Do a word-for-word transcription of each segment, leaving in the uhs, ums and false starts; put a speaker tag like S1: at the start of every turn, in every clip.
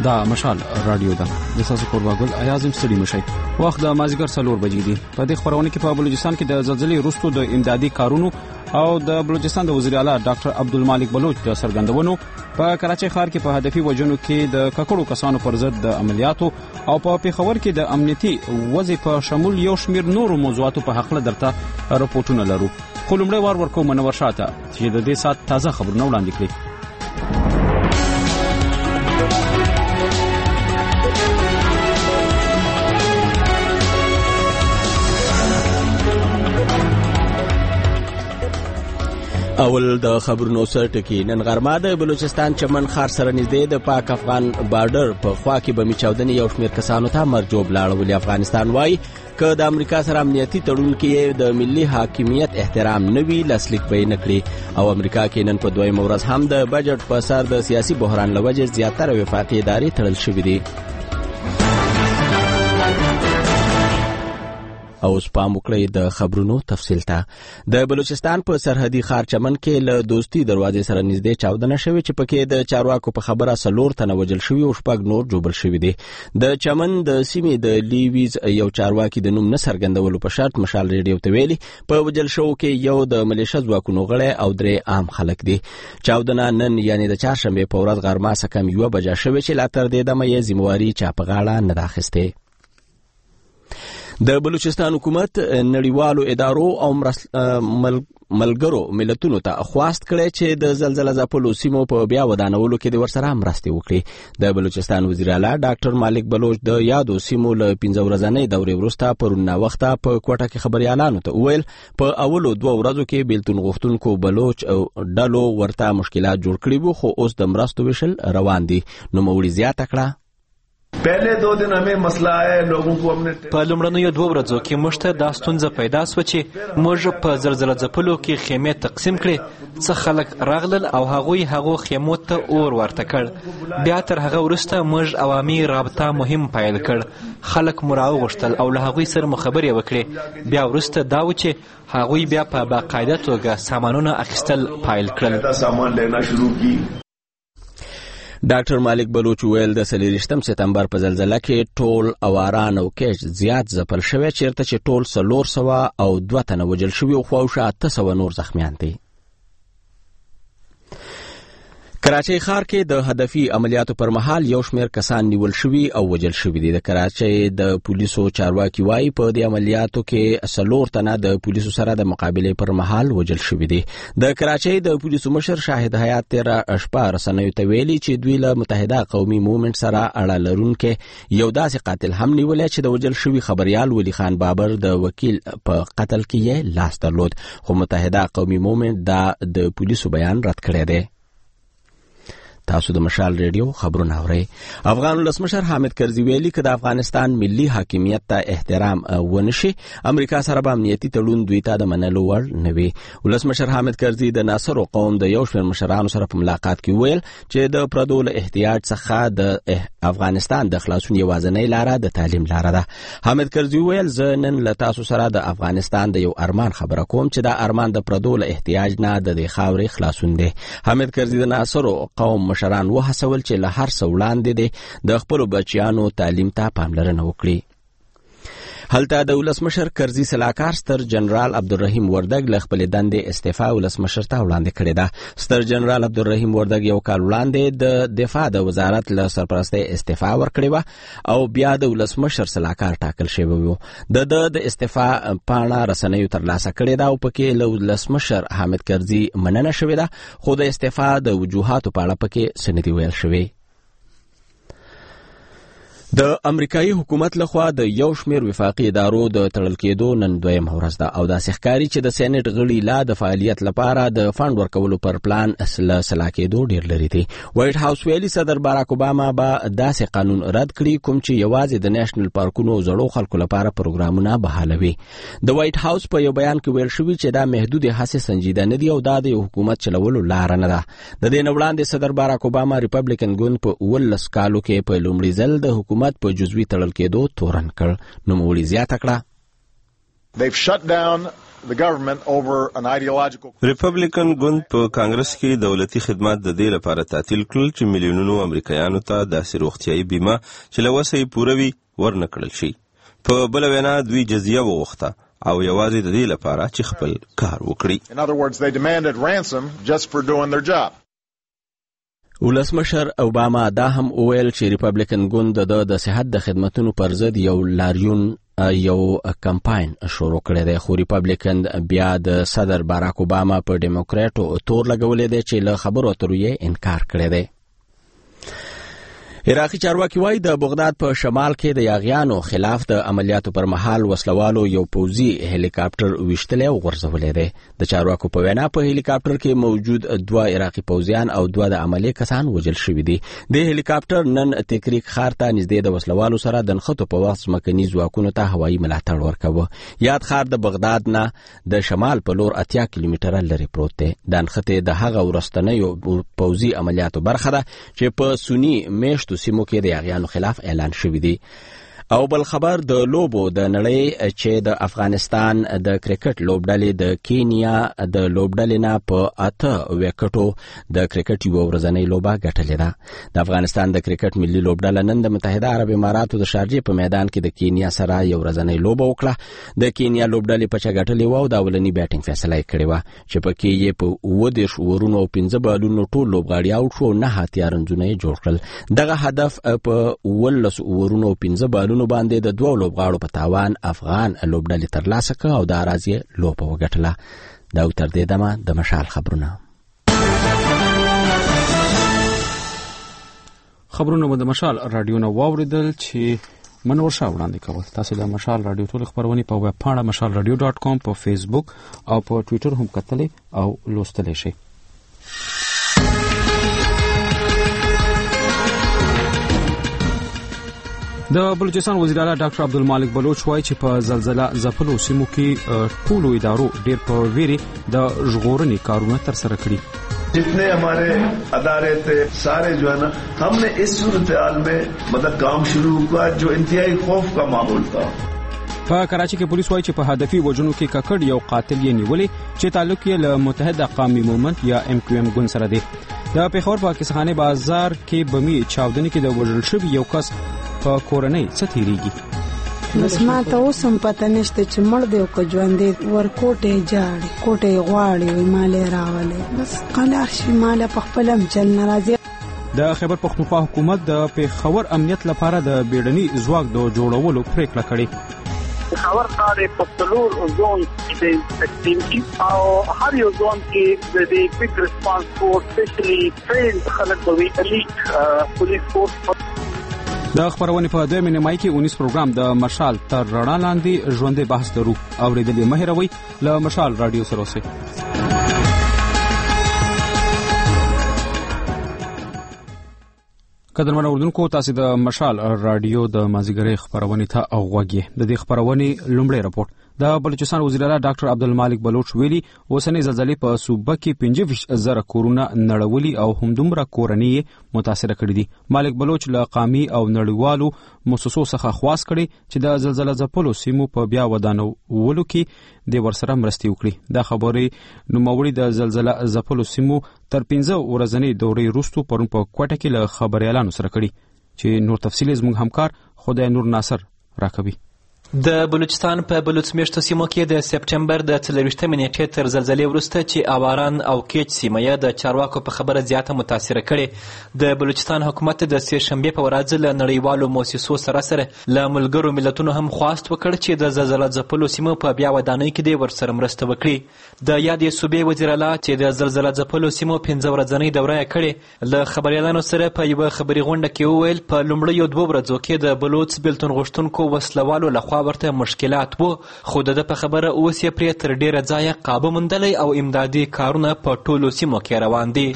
S1: دا مشال رادیو ده د تاسو قرباګل ایازم ستړي مشي وخت د مازیګر څلور بجې دي. په دې خبرونه کې په بلوچستان کې د زلزلې وروسته د امدادي کارونو او د بلوچستان د وزیر اعلی ډاکټر عبدالمالک بلوچ د سرګندونو په کراچۍ ښار کې په هدفي وجنو کې د ککړو کسانو پر ضد د عملیاتو او په پیښور کې د امنیتي وظیفه شامل یو شمیر نورو موضوعاتو په حق له درته راپورټونه لرو. خو لومړی وار ورکو منور شاته چې د دې سات تازه خبرونه وړاندې کړي.
S2: اول د خبرونو سره ټکی نن غرمه د بلوچستان چمن خار سره نږدې د پاک افغان بارډر په خوا کې بمی چاودنې یو شمېر کسانو ته مرجوب لاړ. ولې افغانستان وایي که د امریکا سره امنیتي تړون کې د ملي حاکمیت احترام نه وي لاسلیک به یې نه کړي. او امریکا کې نن په دویمه ورځ هم د بجټ په سر د سیاسي بحران له وجې زیاتره وفاقي ادارې تړل شوې دي. او سپام وکړئ د خبرونو تفصیل ته. د بلوچستان په سرحدي ښار چمن کې له دوستي دروازې سره نږدې چاودنه شوې چې پکې د چارواکو په خبره څلور تنه وژل شوي او شپږ نور ژوبل شوي دي. د چمن د سیمې د لیویز یو چارواکي د نوم نه څرګندولو په شرط مشال ریډیو ته ویلي په وژل شوو کې یو د ملیشه ځواکونو غړی او درې عام خلک دي. چاودنه نن یعنې د چهارشنبې په ورځ غرمه څه کم یوه بجه شوې چې لا تر دې دمه یې ذمهواري چا په غاړه نه ده اخیستې. د بلوچستان حکومت نړیوالو ادارو او ملګرو ملتونو ته خواست کړی چې د زلزلې ځپلو سیمو په بیا ودانولو کې د ورسره مرستې وکړي. د بلوچستان وزیر اعلی ډاکټر مالک بلوچ د یادو سیمو له پنځه ورځنۍ دورې وروسته پرون ناوخته په کوټه کې خبريالانو ته وویل په اولو دوه ورځو کې بیلتون غوښتونکو بلوچ او ډلو ورته مشکلات جوړ کړي وو خو اوس د مرستو ویشل روان دي. نوموړي زیاته کړه
S3: پہلے دو دن ہمیں مسئلہ ہے لوگوں کو ہم نے
S4: په لومړنیو دوه ورځو کې موږ ته دا ستونزه پیدا شوه چې موږ په زلزلې ځپلو کې خیمې تقسیم کړې. څه خلک راغلل او هغوی هغو خیمو ته اور ورته کړ. بیا تر هغه وروسته موږ عوامي رابطه مهم پیل کړ. خلک مو راوغوښتل او له هغوی سره مو خبرې وکړې. بیا وروسته دا و چې هغوی بیا په باقاعده توګه سامانونه اخیستل پیل کړل.
S3: سامان لینا شروع کی.
S2: ډاکټر مالک بلوچ ویل د څلېرویشتم سپتمبر په زلزله کې ټول اواران او کیش زیات ځپل شوی چیرته چې ټول څلور سوه او دوه تنه وژل شوي او خواوشا اته سوه نور زخمیان دي. کراچۍ ښار کې د هدفي عملیاتو پر مهال یو شمېر کسان نیول شوي او وژل شوي دي. د کراچۍ د پولیسو چارواکي وایي په دې عملیاتو کې څلور تنه د پولیسو سره د مقابلې پر مهال وژل شوي دي. د کراچۍ د پولیسو مشر شاهد حیات تیره شپه رسنیو ته ویلي چې دوی له متحده قومي مومنټ سره اړه لرونکي یو داسې قاتل هم نیولی چې د وژل شوي خبریال ولی خان بابر د وکیل په قتل کې یې لاس درلود. خو متحده قومي مومنټ دا د پولیسو بیان رد کړی دی. تاسو د مشال ریډیو خبرونه اورئ. افغان ولسمشر حامد کرزي ویلي که د افغانستان ملي حاکمیت ته احترام ونشي امریکا سره به امنیتي تړون دوی ته د منلو وړ نه وي. ولسمشر حامد کرزي د ناصرو قوم د یو شمېر مشرانو سره په ملاقات کې ویل چې د پردو له احتیاج څخه د افغانستان د خلاصون یوازینۍ لاره د تعلیم لاره ده. حامد کرزي ویل زه نن له تاسو سره د افغانستان د یو ارمان خبره کوم چې دا ارمان د پردو له احتیاج نه د دې خاورې خلاصون دی. حامد کرزي د ناصرو قوم مشران وهڅول چې له هر څه وړاندې دي د خپلو بچیانو تعلیم ته پاملرنه وکړي. هلته د ولسمشر کرزي سلاکار ستر جنرال عبدالرحیم وردګ له خپلې دندې استعفا ولسمشر ته وړاندې کړې ده. ستر جنرال عبدالرحیم وردګ یو کال وړاندې د دفاع د وزارت له سرپرستۍ استعفا ورکړې وه او بیا د ولسمشر سلاکار ټاکل شوی و. د ده د استعفا پاڼه رسنیو ترلاسه کړې ده او پکې له ولسمشر حامد کرزي مننه شوې ده خو د استعفا د وجوهاتو په اړه پکې څه نه دي ویل شوي. د امریکایي حکومت لخوا د یو شمېر وفاقي ادارو د تړل کېدو نن دویمه ورځ ده او داسې ښکاري چې د سینټ غړي لا د فعالیت لپاره د فنډ ورکولو پر پلان له سلا کېدو ډېر لري دي. وایټ هاوس ویلي صدر باراک اوباما به داسې قانون رد کړي کوم چې یوازې د نېشنل پارکونو زړو خلکو لپاره پروګرامونه بحالوي. د وایټ هاوس په یو بیان کې ویل شوي چې دا محدود هڅې سنجیده نه دي او دا د حکومت چلولو لاره نه ده. د دې نه وړاندې صدر باراک اوباما ریپبلیکن ګوند په اوولس کالو کې په لومړي ځل د حکومت په جزوي تړل کېدو تورن کړ. نوموړي زیاته کړه
S5: They've shut down the government over an ideological.
S6: ریپبلیکن ګوند په کانګرس کې دولتي خدمات د دې لپاره تعطیل کړل چې میلیونونو امریکایانو ته داسې روغتیايي بیمه چې له وسه یې پوره وي ورنکړل شي. په بله وینا دوی جزیه وغوښته او یوازې د دې لپاره چې خپل کار وکړي.
S5: In other words, they demanded ransom just for doing their job.
S2: ولسمشر اوباما دا هم وویل چې ریپبلیکن ګوند د صحت د خدماتو پر ضد یو لاریون یو کمپاین شروع کړی دی، خو ریپبلیکن بیا د صدر باراک اوباما په ډیموکراټو تور لګولې دی چې له خبرو اترو یې انکار کړی دی. عراقي چارواکي وایي د بغداد په شمال کې د یاغیانو خلاف د عملیاتو پر مهال وسلوالو یو پوځي هلیکاپټر ویشتلی او غورځولی دی. د چارواکو په وینا په هلیکاپټر کې موجود دوه عراقي پوځیان او دوه د عملې کسان وژل شوي دي. د هلیکاپټر نن تکریک ښار ته نږدې د وسلوالو سره د نښتو په وخت ځمکني ځواکونو ته هوایي ملاتړ ورکوه. یاد ښار د بغداد نه د شمال په لور اتیا کیلومتره لرې پروت دی. دا نښتې د هغه وروستنیو پوځي عملیاتو برخه ده چې په سني میشتو سیمو کې د یاغیانو خلاف اعلان شوی دی. او بل خبر د لوبو د نړۍ چې د افغانستان د کرکټ لوبډلې د کینیا د لوبډلې نه په اته وکټو د کرکټ یو ورځنۍ لوبه ګټلې ده. د افغانستان د کرکټ ملي لوبډله نن د متحده عرب اماراتو د شارجې په میدان کې د کینیا سره یو ورځنۍ لوبه وکړه. د کینیا لوبډلې په چا ګټلې و او د اولنی بیټینګ فیصله یې کړې و چې په کې یې په اووه دېرش اورونو او پنځه بالونو ټول لوبغاړي اوټ شو، نه هتیارنځونه یې جوړ کړل. دغه هدف په اوولس اورونو او پنځه بالونو باندې د دوه لوبغاړو په تاوان افغان لوبډلې ترلاسه کړه او د راځي لوبه وګټله. دا تر دې دمه د مشال خبرونه
S1: خبرونه مو د مشال رادیو نه واوریدل چې منور شاه وړاندې کول. تاسو د مشال رادیو ټول خبرونه په ویب پاڼه مشال رادیو ډاټ کام په فیسبوک او په ټوئیټر هم کتلی او لوستلی شئ. د بلوچستان وزیر اعلی ډاکټر عبدالمالک بلوچ وایي چې په زلزلہ ځپلو سیمو کې ټولو ادارو ډېر په ویري د ژغورنې کارونه ترسره کړي.
S3: जितने हमारे अदारे थे सारे जो है ना, हमने इस सूरत-ए-हाल में मतलब काम शुरू हुआ जो इंतहाई खौफ का माहौल था.
S1: په کراچي کې پولیس وایي چې په هدفي وژنو کې ککړ یو قاتل یې نیولې چې تعلق یې له متحده قومي مومنت یا ام کیو ام ګوند سره دی. د پیښور په کیسخانه بازار کې بمي چاودنې کې د وژل شوی یو کس په کورنۍ څه تیریږي.
S7: بس ما ته اوسم پته نشته چې مړ دی او که ژوندی. ورکوټې جاړي کوټې غواړي وي مالې راولې بس قلار شي ماله په خپل هم چل ناراضي.
S1: د خیبر پختونخوا حکومت د پیښور امنیت لپاره د بیړني ځواک د جوړولو پریکړه کړې.
S8: خبر ښار په څلور زون کې تقسیم کی او هر یو زون کې د دې کویک ریسپانس فورس سپیشلی ټرینډ خلک به وي الیټ پولیس فورس.
S1: د خبرونې په دویمه نیمایي کې اونیس پروګرام د مشال تر رڼا لاندې ژوندې بحث درو اوریدلې مه هېروئ. له مشال رادیو سره اوسئ. قدرمن اوریدونکو، تاسو د مشال رادیو د مازیګرۍ خبرونې ته غوږ یې. د دې خبرونې لومړی رپورټ د بلوچستان وزیر اعلی ډاکټر عبدالمالک بلوچ ویلي اوسنۍ زلزلې په صوبه کې پنځه ویشت زره کورونه نړولي او همدومره کورنۍ متاثره کړي دي. مالک بلوچ له قومي او نړیوالو مؤسسو څخه خواست کړي چې د زلزلې ځپلو سیمو په بیا ودانولو کې د ورسره مرستې وکړي. دا خبرې نوموړي د زلزلې ځپلو سیمو تر پنځه ورځنۍ دورې وروسته پرون په کوټه کې له خبريالانو سره کړي چې نور تفصیل زموږ همکار خدای نور ناصر راکوي.
S4: د بلوچستان په بلوچ میشتو سیمو کې د سپټمبر د څلوېښتمې نیټې تر زلزلې وروسته چې اواران او کیچ سیمه یې د چارواکو په خبره زیاته متاثره کړې. د بلوچستان حکومت د سې شنبې په ورځ له نړیوالو مؤسسو سره سره له ملګرو ملتونو هم خواست وکړ چې د زلزلې ځپلو سیمو په بیا ودانۍ کې د ورسره مرسته وکړي. د یادې صوبې وزیر اعلی چې د زلزلې ځپلو سیمو پنځه ورځنۍ دوره یې کړې له خبريالانو سره په یوه خبري غونډه کې وویل په لومړیو دوه ورځو کې د بلوچ بېلتون غوښتونکو وسلوالو لخوا ورته مشکلات وو، خو د په خبره اوس یې پرې تر ډیره ځایه قابو موندلی او امدادي کارونه په ټولو سیمو کې روان دي.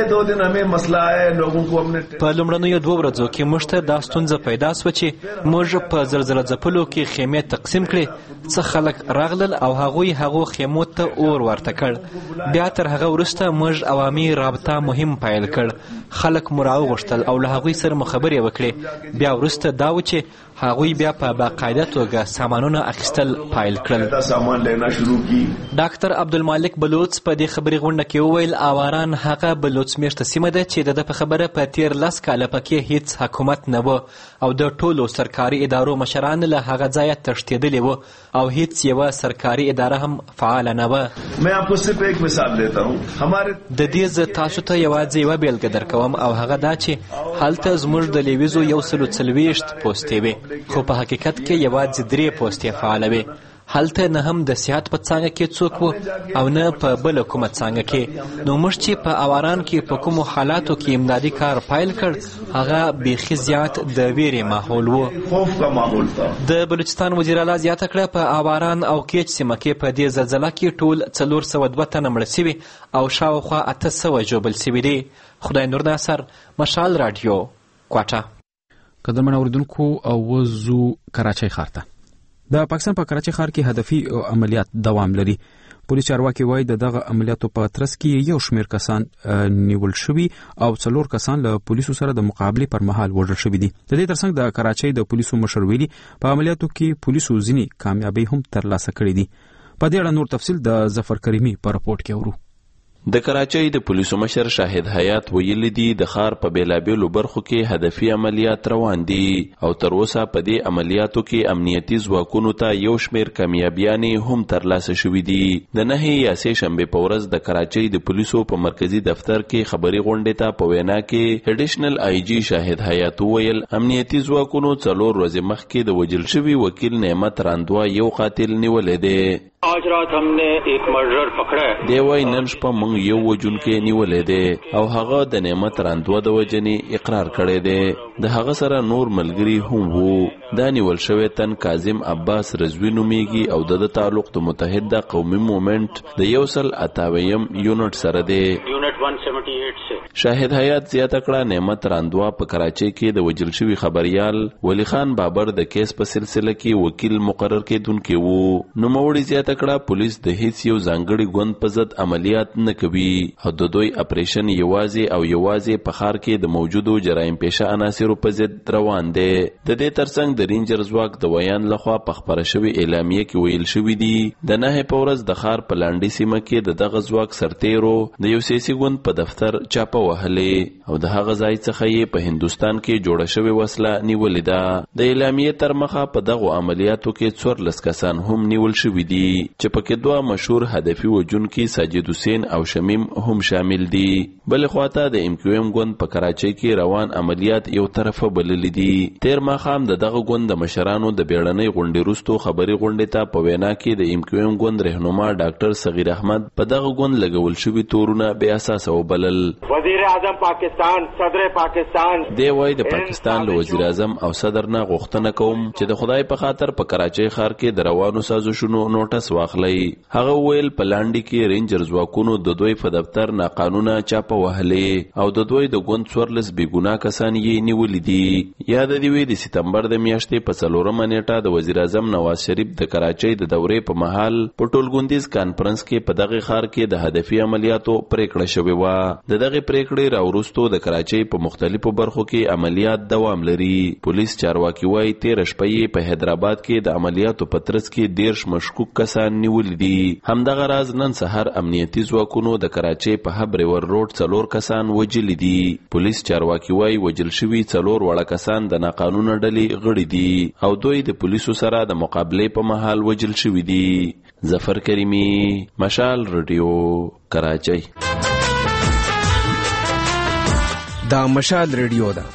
S4: په لومړنیو دوه ورځو کې موږ ته دا ستونزه پیدا سوه چې موږ په زلزله ځپلو کې خیمې تقسیم کړې. څه خلک راغلل او هغوی هغو خیمو ته اور ورته کړ. بیا تر هغه وروسته موږ عوامي رابطه مهم پیل کړ. خلک مو راوغوښتل او له هغوی سره مو خبرې وکړې. بیا وروسته دا و چې هغوی بیا په باقاعده توګه سامانونه اخیستل پیل کړل.
S3: سامان لینا شروع کی.
S4: ډاکټر عبدالمالک بلوڅ په دې خبري غونډه کې وویل آواران هغه بلوڅ میشته سیمه ده چې د ده په خبره په تیر لس کاله پکې هیڅ حکومت نه و او د ټولو سرکاري ادارو مشران له هغه ځایه تښتېدلي وو او هیڅ یوه سرکاري اداره هم فعاله نه وه.
S3: میں آپ کو صرف ایک مثال دیتا ہوں. ہمارے
S4: د دې زه تاسو ته یوازې یوه بیلګه درکوم او هغه دا چې هلته زموږ د لیویزو یو سلو څلوېښت پوستې وې خو په حقیقت کې یوازې درې پوستې فعاله وې. هلته نه هم د سیاحت په څانګه کې څوک و او نه په بله کومه څانګه کې. نو موږ چې په اواران کې په کومو حالاتو کې امدادي کار پیل کړ هغه بیخي زیات د ویرې ماحول و.
S3: خوف کا ماحول تھا.
S4: د بلوچستان وزیر اعلی زیاته کړه په اواران او کیچ سیمه کې په دې زلزله کې ټول څلور سوه دوه تنه مړه سوي او شاوخوا اته سوه ژوبل سوي دي. خدای نور ناصر، مشال راډیو، کوټه.
S1: قدرمن اوریدونکو او وزو کراچۍ ښار ته. د پاکستان په کراچۍ ښار کې هدفي عملیات دوام لري. پولیس چارواکي وایي د دغه عملیاتو په ترڅ کې یو شمېر کسان نیول شوي او څلور کسان له پولیسو سره د مقابلې پر مهال وژل شوي دي. د دې ترڅنګ د کراچۍ د پولیسو مشر ویلي په عملیاتو کې پولیسو ځینې کامیابۍ هم ترلاسه کړې دي. په دې اړه نور تفصیل د ظفر کریمي په رپورټ کې اورو.
S9: د کراچۍ د پولیسو مشر شاهد حیات ویلي دي د ښار په بیلابیلو برخو کې هدفي عملیات روان دي او تر اوسه په دې عملیاتو کې امنیتي ځواکونو ته یو شمېر کامیابیانې هم ترلاسه شوي دي. د نهې یا سې شنبې په ورځ د کراچۍ د پولیسو په مرکزي دفتر کې خبري غونډې ته په وینا کې اډیشنل آی جی شاهد حیات وویل امنیتي ځواکونو څلور ورځې مخکې د وژل شوي وکیل نعمت راندوا یو قاتل نیولی دی.
S10: آج رات ہم نے ایک مرڈر پکڑا ہے.
S9: دی وای نن شپه موږ یو وجونکی نیولی دی او هغه د نعمت راندوا د وجنې اقرار کړی دی. د هغه سره نور ملګري هم وو. دا نیول شوی تن کاظم عباس رضوي نومیږي او د تعلق د متحده قومي مومنټ د یو سل اتاویم یونټ سره دی.
S10: یونټ ون سیونټي ایټ سے
S9: شاهد حیات زیاته کړه نعمت راندوا په کراچۍ کې د وژل شوي خبریال ولی خان بابر د کیس په سلسله کې وکیل مقرر کېدونکی وو. نوموړي زیاته کړه پولیس د هیڅ یو ځانګړي ګوند په ضد عملیات نه کوي او د دوی اپریشن یوازې او یوازې په ښار کې د موجودو جرایم پیشه عناصرو په ضد روان دی. د دې ترڅنګ د رینجر ځواک د ویان لخوا په خپره شوې اعلامیه کې ویل شوي دي د نهې په ورځ د ښار په لاندې سیمه کې د دغه ځواک سرتیرو د یو سیاسي ګوند په دفتر چاپه وهلې او د هغه ځای څخه یې په هندوستان کې جوړه شوې وسله نیولې ده. د اعلامیې تر مخه په دغو عملیاتو کې څوارلس کسان هم نیول شوي دي چې پکې دوه مشهور هدفي وژونکي ساجد حسین او شمیم هم شامل دي. بل خواته د ام کیو ام ګوند په کراچۍ کې روان عملیات یو طرفه بللي دي. تیر ماښام د دغه ګوند د مشرانو د بیړنۍ غونډې وروستو خبري غونډې ته په وینا کې د ام کیو ام ګوند رهنما ډاکټر صغیر احمد په دغه ګوند لګول شوي تورونه بې اساسه وبلل.
S10: وزیر اعظم پاکستان صدر پاکستان
S9: دی وایي د پاکستان له وزیر اعظم او صدر نه غوښتنه کوم چې د خدای په خاطر په کراچۍ ښار کې د روانو سازشونو نوټس واخلئ. هغه ویل په لاندې کې رینجر ځواکونو د دوی په دفتر ناقانونه چاپه وهلې او د دوی د ګوند څوارلس بېګناه کسان یې نیولي دي. یاد دې وي د سپتمبر د میاشتې په څلورمه نیټه د وزیر اعظم نواز شریف د کراچۍ د دورې په مهال په ټولګوندیز کانفرنس کې په دغه ښار کې د هدفي عملیاتو پریکړه شوې وه. د دغې پریکړې راوروسته د کراچۍ په مختلفو برخو کې عملیات دوام لري. پولیس چارواکي وایي تېره شپه یې په حیدرآباد کې د عملیاتو په ترڅ کې دېرش مشکوک کسان نیولي دي. همدغه راز نن سهار امنیتي ځواکونو د کراچۍ په هب ریور روډ څلور کسان وژلي دي. پولیس چارواکي وایي وژل شوي څلور وړه کسان د ناقانونه ډلې غړي دي او دوی د پولیسو سره د مقابلې په مهال وژل شوي دي. ظفر کریمي، مشال رادیو، کراچۍ.
S11: دا مشال رادیو ده.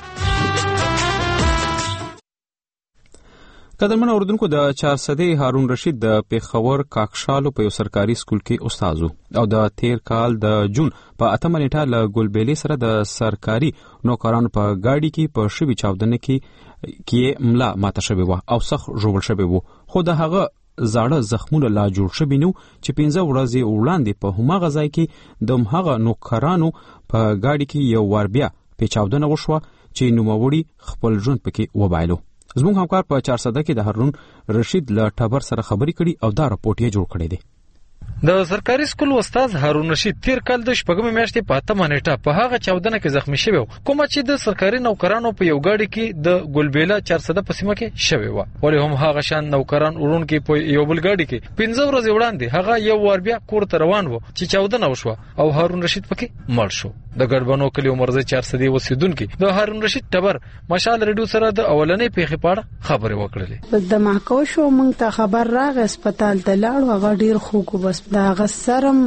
S1: قدرمن اوردونکو د چارسدې هارون رشید د پیښور کاکشالو په یو سرکاري سکول کې استاد او د تیر کال د جون په اتمه نیټه له ګلبېلې سره د سرکاري نوکرانو په گاډي کې په شوي چاودنه کې کې ملا ماته شوی و او سخت ژوبل شوی و. خو د هغه زاړه زخمونه لا جوړ شوي نو چې پنځه ورځې وړاندې په هماغه ځای کې د هماغه نوکرانو په گاډي کې یو وار بیا په چاودنه وشوه چې نوموړي خپل ژوند پکې وبایلو. زموږ همکار په چارسده کې د هارون رشید له ټبر سره خبرې کړي او دا راپورټ یې جوړ کړی دی.
S12: د سرکاري سکول استاد هارون رشید تیر کال د شپږمې میاشتې په اتمه نیټه په هغه چاودنه کې زخمی شوی کوم چې د سرکاري نوکرانو په یو ګاډي کې د ګلبیلا چار سده په سیمه کې شوی و. ولې هم هغه شان نوکران ورونکي په یو بل ګاډي کې پنځه ورځې وړاندې هغه یو وار بیا کور ته روان و چې چاودنه وشوه او هارون رشید پکې مړ شو. د ګډبنو کلی عمرزه چار سده اوسیدونکي د هارون رشید ټبر مشال ریډیو سره د اولنې پیښې په اړه خبرې وکړلې.
S7: د محکو شو مونږ ته خبر راغی هسپتال ته لاړو هغه ډیر خو کو بس دا غسرم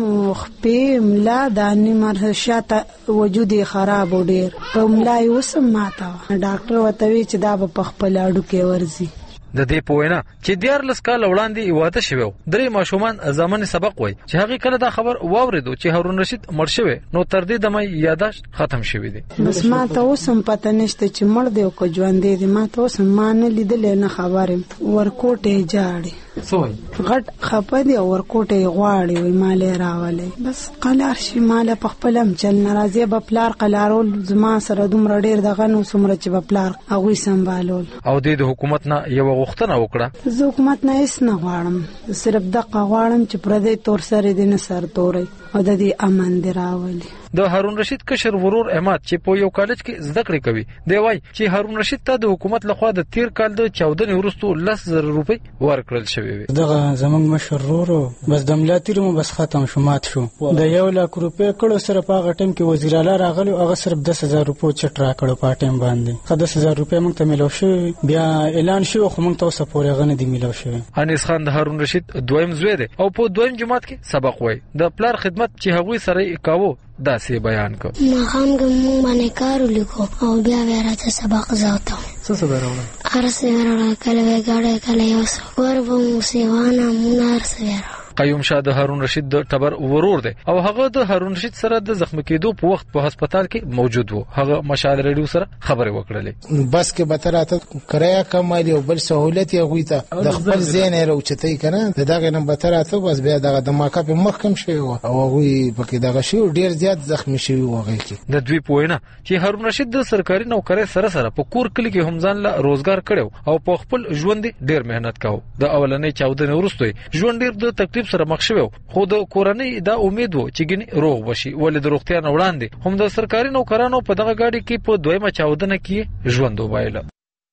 S7: خپې ملا د نیمه شاته وجود خراب و ډیر په ملا یې وسم ماته ډاکټر وته وی چې دا په خپل اډو کې ورزي.
S12: د دې په وینا چې دیارلس کال وړاندې واده شوی درې ماشومان زمانه سبق وای چې هغه کله دا خبر واوریدو چې هارون رشید مړ شوی نو تر دې دمه یاداشت ختم شوی دی.
S7: بس ما ته اوسم پته نشته چې مړ دی او کو ژوند دی ما ته اوسم ما نه لیدل نه خبرم ورکوټه جاړي
S12: سوې
S7: غټ خپه دی ورکوټه غواړي وای مالې راولې بس قلار شي مال په خپلم چل ناراضي به پلار قلارول زما سره دومره ډیر دغه نو سمره چې به پلار هغه سمبالول
S12: او د حکومت نه یو غوښتنه وکړه.
S7: زه حکومت نه هیڅ نه غواړم صرف دغه غواړم چې پردې تور سره دې نه سر توري او د دې امن دی راولي.
S12: د هارون رشید کشر ورور احمد چې په یو کالج کې زده کړې کوي دی وای چې هارون رشید ته د حکومت لخوا د تیر کال د چاودنې وروسته لس زره روپۍ ورکړل شوې وي.
S13: دغه زمونږ مشر ورور بس د ملاتیر مو بس ختم شو مات شو د یو لک روپۍ کړو سره په هغه ټیم کې وزیر اعلی راغلی هغه صرف دس هزار روپۍ چټ را کړو په ټیم باندې خو دس هزار روپۍ موږ ته ملو شو بیا اعلان شو خو موږ ته اوسه پورې غنه دی ملو شو.
S12: انیس خان د هارون رشید دویم زوی دی او په دویم جماعت کې سبق وای د پلار خدمت چې هغوی سره کاوه دا سی بیان کو.
S14: ما خام کوم باندې کار ولیکو او بیا ورته سبق زاوته
S12: څه څه راوړل
S14: ارسه راوړل کله وګړې کله یو څه ورو سیوانه مونږ ارسه.
S12: قیوم شاه د هارون رشید د ټبر ورور دی او هغه د هارون رشید سره د زخمی کېدو په وخت په هسپتال کې موجود وو. هغه مشال ریډیو سره خبرې وکړلې.
S15: بس کې به تراته کرایه کمالي او بل سہولت یې غوي ته د خپل ځین راوچتای کنه دغه نن به تراته بس بیا دغه د ماکا په محکم شوی او غوي پکې دغه شی ډیر زیات زخمی شوی وغه کې.
S12: د دوی پوینه چې هارون رشید د سرکاري نوکرۍ سره سره په کور کلی کې هم ځان له روزګار کړو او په خپل ژوند ډیر مهنت کاوه. د اولنې چاودنې وروسته ژوند ډیر د تکلیف سره مخ شوی خو د کورنۍ دا امید وو چې ګنې روغ بشي ولې د روغتیا نه وړاندې هم د سرکاري نوکرانو په دغه گاډي کې په دویمه چاودنه کې ژوند وبایله.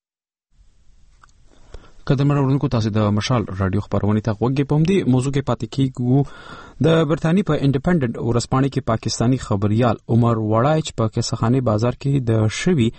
S1: قدم راوړونکو تاسو د مشال رادیو خبرونه ته وګورئ په دې موضوع کې پاتې کیږو. د برتانی په انډیپندنت ورسپانې کې پاکستانی خبريال عمر وړای چې په کیسخانه بازار کې د شوی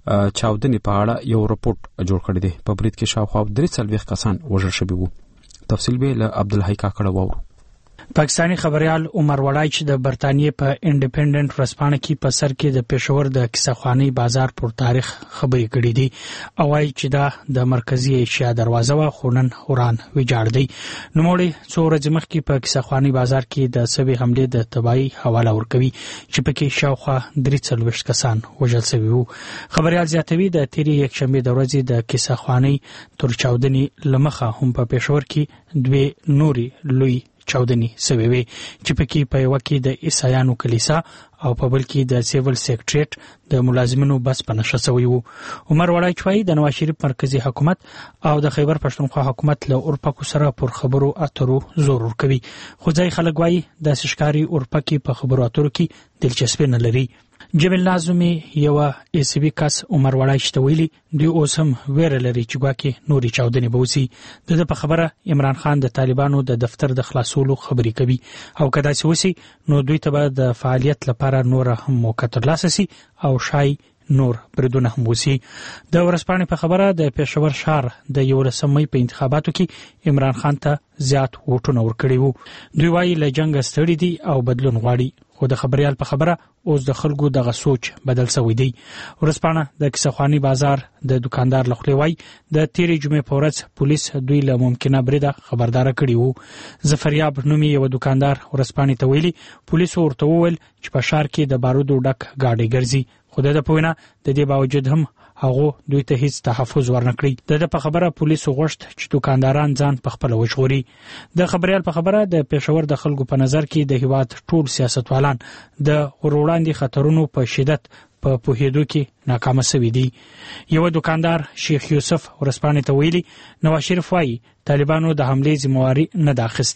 S1: چاودنې په اړه یو رپورت جوړ کړی دی. په برید کې شاوخوا درې څلوېښت کسان وژل شوي وو. تفصیل به له عبدالحی کاکړه وورو.
S16: پاکستانی خبريال عمر وړای چې د برتانیې په انډیپندنت ورسپانه کې په سر کې د پېښور د کیسخاني بازار پر تاریخ خبرې کړې دي او وايي چې دا د مرکزی ایشیا دروازه و خونن وران ویجاړ دی. نو موري څو ورځې مخکې په کیسخاني بازار کې د سوي حمله د تباہي حواله ورکوي چې پکې شاوخوا درې څلوېښت کسان وژل شوي وو. خبريال زیاتوي د تیری یک شنبه د ورځې د کیسخاني تر چاودنې لمخه هم په پېښور کې دوی نوري لوی چاودنې سوي وي چې پکې په یو کې د عیسایانو کلیسا او په بل کې د سیول سیکریټریټ د ملازمینو بس په نشه سوي وو. عمر وړای چوي د نواز شریف مرکزی حکومت او د خیبر پښتونخوا حکومت له اورپکو سره پر خبرو اترو زور ور کوي خو ځای خلک وایي د سشکاري اورپکی په خبرو اترو کې دلچسپي نه لري. جمیل نازمی یو ایسوي کس عمر وړای شته ویلي دی اوس هم ویره لري چې ګواکې نوري چاودنې به وسي. د په خبره عمران خان د طالبانو د دفتر د خلاصولو خبرې کوي او کدا چې وسی نو دوی ته د فعالیت لپاره نور هم موقع ترلاسه سي او شای نور بریدونه هم وسی. د ورسپانې په خبره د پېښور شهر د یولسم مې په انتخاباتو کې عمران خان ته زیات ووټونه ورکړي وو. دوی وايي له جنگ ستړي دي او بدلون غواړي خو د خبريال په خبره اوس د خلکو دغه سوچ بدل شوی دی. ورسپانه د کیسخاني بازار د دکاندار لخوا وای د تیری جمعې په ورځ پولیس دوی له ممکنه بریده خبردار کړي وو. ظفریاب نومي یو دکاندار ورسپانې ته ویلي پولیس ورته وویل چې په شهر کې د بارودو ډک گاډي ګرځي خو د پوینه د دې باوجود هم هغه دوی ته هیڅ تحفظ ورنکړي. د په خبره پولیسو غوښت چې دکانداران ځان په خپل وژغوري. د خبريال په خبره د پېښور د خلکو په نظر کې د هیواد ټول سیاستوالان د وروړاندې خطرونو په شدت په پوهېدو کې ناکام شوي دي. یو دکاندار شیخ یوسف ورسپانې ته ویلي نواز شریف وايي طالبانو د حمله ذمہواری نه اخیستې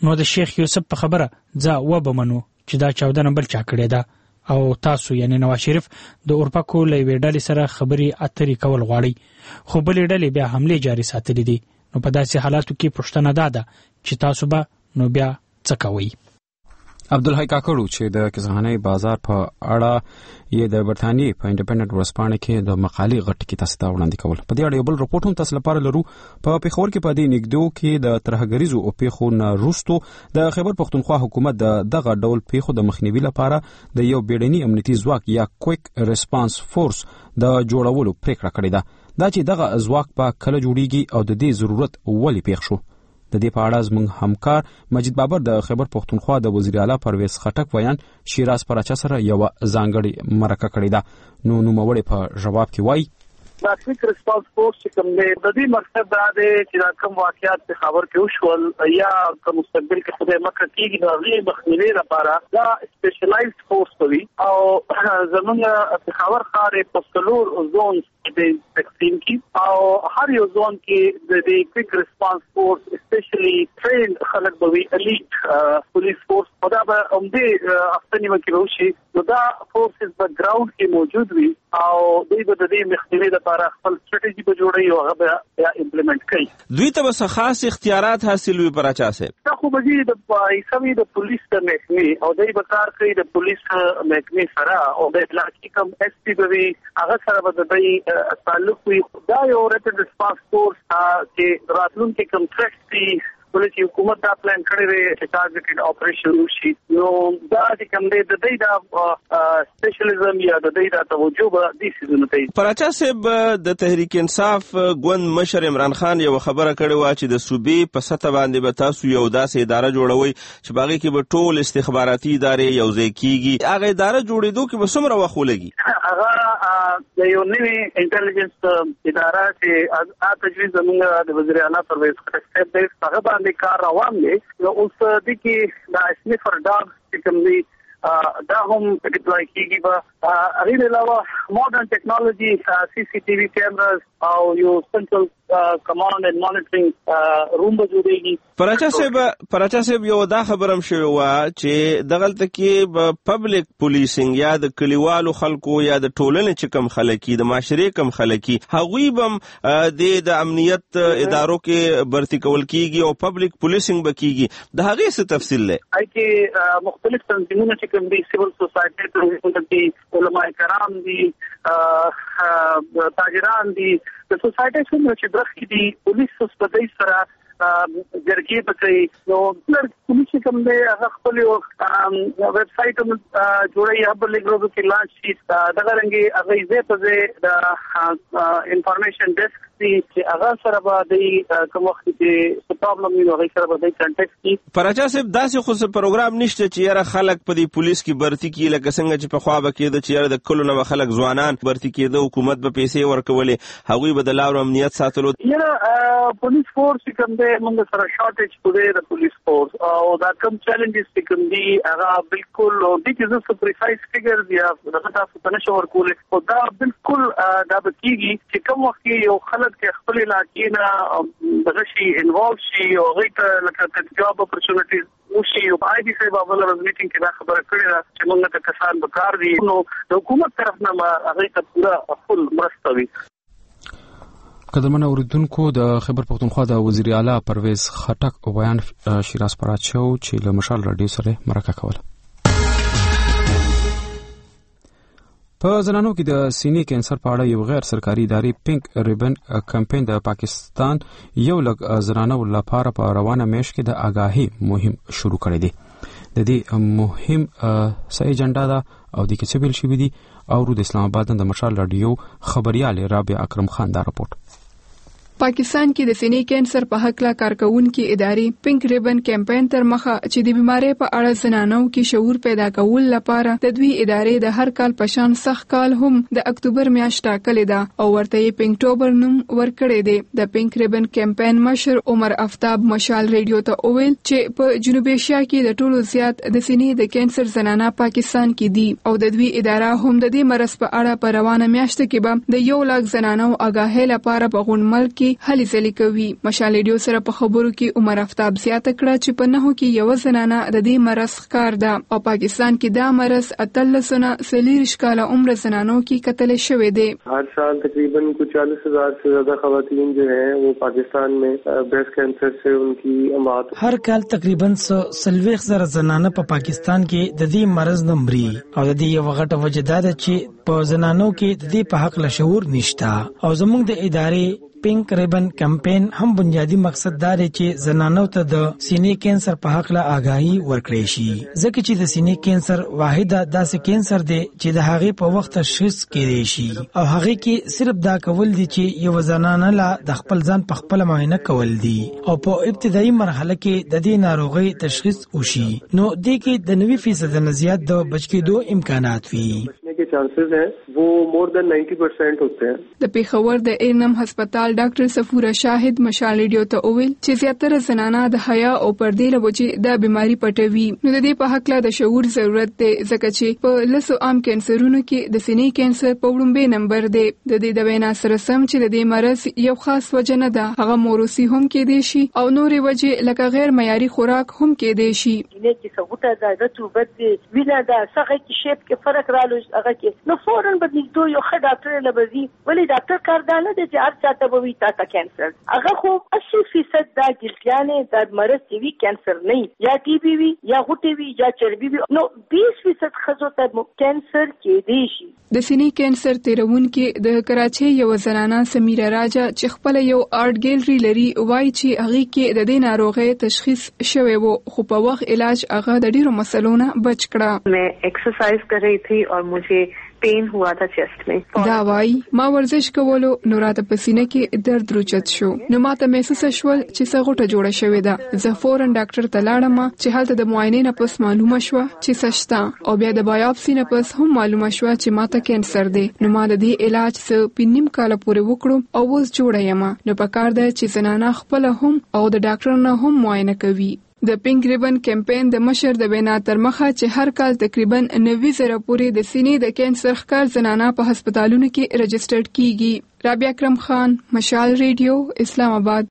S16: نو د شیخ یوسف په خبره ځا و بمنو چې دا چاودنه بل چا کړې ده او تاسو یعنی نواز شریف د اورپکو لوي ډلې سره خبري اترې کول غواړي خو بلې ډلې بیا حمله جاري ساتلې دي نو په داسې حالاتو کې پښتنه ده چې تاسو به نو بیا څه کوئ
S1: عبدالحی کاکړو چې د کسانې بازار په اړه یې د برتانیې په انډیپندنت ورسپانه کې د مقالې غټ کې تاسو ته وړاندې کول په دې اړه یو بل رپورټ هم تاسو لپاره لرو په پیښور کې په دې نګدو کې د ترهګریزو او پیښو نه وروسته د خیبر پختونخوا حکومت د دغه ډول پیښو د مخنیوي لپاره د یو بیړني امنیتي ځواک یا کویک ریسپانس فورس د جوړولو پریکړه کړې ده دا چې دغه ځواک په کله جوړیږي او د دې ضرورت ولې پیښ شو د دې په اړه زموږ همکار مجید بابر د خیبر پختونخوا د وزیر اعلی پرویز خټک ویان شیراز پراچا سره یو ځانګړی مرکه کړې ده نو نوموړی په جواب کې وایي
S8: دا کویک ریسپانس فورس چې کوم دی د دې مقصد دا دی چې دا کوم واقعیات په خبر کې وشول یا کوم مستقبل کې خدای مکه کېږي د هغې مخنیوي لپاره دا سپیشلایزد فورس وي او زموږ په خبر ښار په څلور زون د تقسیم کی او هر یو زون کې د دې کویک ریسپانس فورس سپیشلی ټرینډ خلک به وي الیټ پولیس فورس او دا به همدې هفته نیمه کې وشي نو دا فورسز په ګراوند کې موجود وي او دوی به د دې مخنیوي لپاره خپل سټریټجی به جوړوي او هغه به امپلیمنٹ کوي
S6: دوی ته به خاص اختیارات حاصل وي پراچا صاحب
S8: دا خو به دي د ایسوي د پولیس د محکمې او دوی به کار کوي د پولیس محکمې سره او د علاقې کوم ایس پی به وي هغه سره به د دوی تعلق وي دا یو ریپډ ریسپانس فورس چې راتلونکي کوم تھریټ دي پولیس حکومت دا پلان کړی دی چې ټارګټډ اپریشن وشي نو دا چې کوم دی د دې دا سپیشلیزم یا د دې دا توجه به دي سيزونه کوي
S6: پراچا صاحب د تحریک انصاف ګوند مشر عمران خان یو خبره کړې و چې د صوبې په سطح باندې به تاسو یو داسې اداره جوړوي چې باغې کې به ټول استخباراتي ادارې یو ځای کیږي هغه اداره جوړېدو کې به څومره وخت ولګي
S8: هغه د یو نوي انټيليجنس اداره چې ا تجویز زموږ د وزیر اعلی پرویز خټک صاحب هغه باندې کار روان دی نو اوس د کې د اسنیفر ډاګ چې کوم دی دا هم ډیپلای کیږي به هغه علاوه ماډرن ټیکنالوژي سی سی ټي وي کیمراز او یو سنټرل کمانډ اینڈ مانیټرینګ روم به جوړیږي
S6: پراچا صاحب پراچا صاحب یو دا خبرم شوی و چې دغلت کې پبلک پولیسینګ یا د کلیوالو خلکو یا د ټولنې چې کم خلکې د معاشري کم خلکې هغوی بم د امنیت ادارو کې برتی کول کیږي او پبلک پولیسینګ به کیږي د هغې څه تفصیل لري
S8: اې کې مختلف تنظیمونه چې کوم دي سیول سوسایټي دي علماء کرام دي تاجران دي د سوسایټي څخه چې برخې دي پولیس په دې سره جرګې پکې نو پر پولیس کوم دی هغه خپل یو ویب سټ هم جوړي هغه لګرو کې لانچ شي دا غرنګي هغه یې په دې د انفارمیشن ډیسک چې هغه سره به د کوم وخت کې پرابلم وي هغه سره به د کانټیکټ کی
S6: پراچا صاحب داسې خو څه پروګرام نشته چې یاره خلک په دې پولیس کې برتی کی لکه څنګه چې په خوا به کېده چې یاره د کلو نه خلک ځوانان برتی کېده حکومت به پیسې ورکولې هغوی به د لارو امنیت ساتلو
S8: یاره پولیس فورس کوم دی موږ سره شارټیج کوي د پولیس فورس او دا کوم چیلنجز چې کوم دي هغه بالکل د دې څه پریسایز فیګرز یا دا تاسو ته نشو ورکول او دا بالکل دا به کیږي چې کوم وخت یو خلک کې خپل علاقې نه دغه شي انوالو شي او غیته لکه جاب اپورچونټیز وشي او پای دې څه بابل میټینګ کې دا خبره کړې ده چې موږ ته کسان به کار دي نو د حکومت طرف نه هغه ته پورا خپل مرسته وي
S1: قدرمن اوریدونکو د خیبر پختونخوا د وزیر اعلی پرویز خټک بیان شیراز پراچو چې له مشال رادیو سره مرکه کوله په زنانو کې د سینې کینسر په اړه یو غیر سرکاري ادارې پینک ریبن کمپاین د پاکستان یو لږ زنانو لپاره په روانه میاشت کې د آگاهی مهم شروع کړی دی د دې مهم څه ایجنډا ده او د کیسې بیل شوی دی او د اسلام آباد د مشال رادیو خبريال رابع اکرم خان دا رپورټ
S17: پاکستان کې د سینې کینسر په حق لا کارکونکو ادارې پینک ریبن کمپاین تر مخه چې د بیماری په اړه زنانو کې شعور پیدا کول لپاره د دوی ادارې د هر کال پشان سخت کال هم د اکتوبر میاشت ټاکلې ده او ورته یې پینکټوبر نوم ورکړی دی د پینک ریبن کمپاین مشر عمر افتاب مشال ریډیو ته وویل چې په جنوبي ایشیا کې د ټولو زیات د سینې د کینسر زنانه پاکستان کې دي او د دوی اداره هم د دې مرض په اړه په روانه میاشت کې به د یو لاک زنانو آگاهی لپاره په غونډه کې هلي ځلي کوي. مشال ریډیو سره په خبرو کې عمر افتاب زیاته کړه چې په نهو کې یو زنانه د دې مرض ښکار ده او پاکستان کې دا مرض اتلسونه څلوېښت کاله عمر زنانو کې قتل شوی دی.
S18: हर साल तकरीबन कुछ चालीस हजार से ज्यादा खवातीन जो हैं वो पाकिस्तान में ब्रेस्ट कैंसर से उनकी मौत.
S19: हर کال تقریبا څلوېښت زره زنانه په پاکستان کې د دې مرض نه مري او د دې یو غټه وجه دا ده چې په زنانو کې د دې په حق له شعور نشته او زموږ د ادارې پینک ریبن کمپین هم بنیادی مقصد دا دی چې زنانو ته د سینې کینسر په حق له آگاهی ورکړي شي ځکه چې د سینې کینسر واحده داسې کینسر دی چې د هغې په وخت تشخیص کېدای شي او هغې کې صرف دا کول دي چې یو زنانه لا د خپل ځان په خپل معاینه کول دي او په ابتدایي مرحله کې د دې ناروغۍ تشخیص وشي نو دې کې د نوي فیصد نه زیات د بچ کېدو امکانات وي.
S18: के चांसेस हैं वो मोर देन ninety percent होते हैं.
S17: د پیښور د اینم هسپتال ډاکټر سفوره شاهد مشال ریډیو ته وویل چې زیاتره زنانه د حیا او پردې له وجې د بیماری پټوي نو د دې په حق له د شعور ضرورت دی ځکه چې په لسو عام کینسرونو کې د سینې کینسر په وړومبي نمبر دی. د دې د وینا سره سم چې د دې مرض یو خاص وجه نه ده هغه موروثي هم کېدای شي او نورې وجې لکه غیر معیاري خوراک هم کېدای شي.
S20: نه چې څه غوټه ده د توبت دی وینا ده څنګه کې شیپ کې فرق رالو نو فورن به نږدې یو ښه ډاکټر لبزي ولې ډاکټر کار دا نه دی چې هر چاته به وي تاسو کینسر هغه خو اسی فیصد دا ګلتیانې د مرض چې وي کینسر نه یا ټي بي وي یا غوټې وي یا چربي وي نو بیس فیصد ښځو ته کینسر کېدای شي.
S17: د سینې کینسر تیرونکې د کراچۍ یو زنانه سمیرا راجا چې خپل یو آرټ ګیلري لري وایي چې هغه کې د دې ناروغۍ تشخیص شوی وو خو په وخت علاج هغه د ډیرو مسلو نه بچ کړه.
S21: मैं एक्सरसाइज कर रही थी और मुझे पेन हुआ था चेस्ट में.
S17: دا وای ما ورزش کولو نو راته پسینه کې درد روچت شو نو ماته محسوس شول چې څه غوټه جوړه شوې ده. زه فورن ډاکټر ته لاړم چې هلته د معاینې نه پس معلومه شوه چې څه شته او بیا د بایوپسي نه پس هم معلومه شوه چې ماته کینسر دی. نو ما د دې علاج څه پینیم کال پورې وکړم او اوس جوړه یم. نو پکار ده چې زنانه خپل هم او د ډاکټر نه هم معاینه کوي. د پینک ریبن کمپین د مشر د وینا تر مخه چې هر کال تقریبا نوي زره پورې د سینې د کینسر ښکار زنانه په هسپتالونو کې رجسټرډ کیږي. رابعه اکرم خان مشال ریډیو اسلام آباد.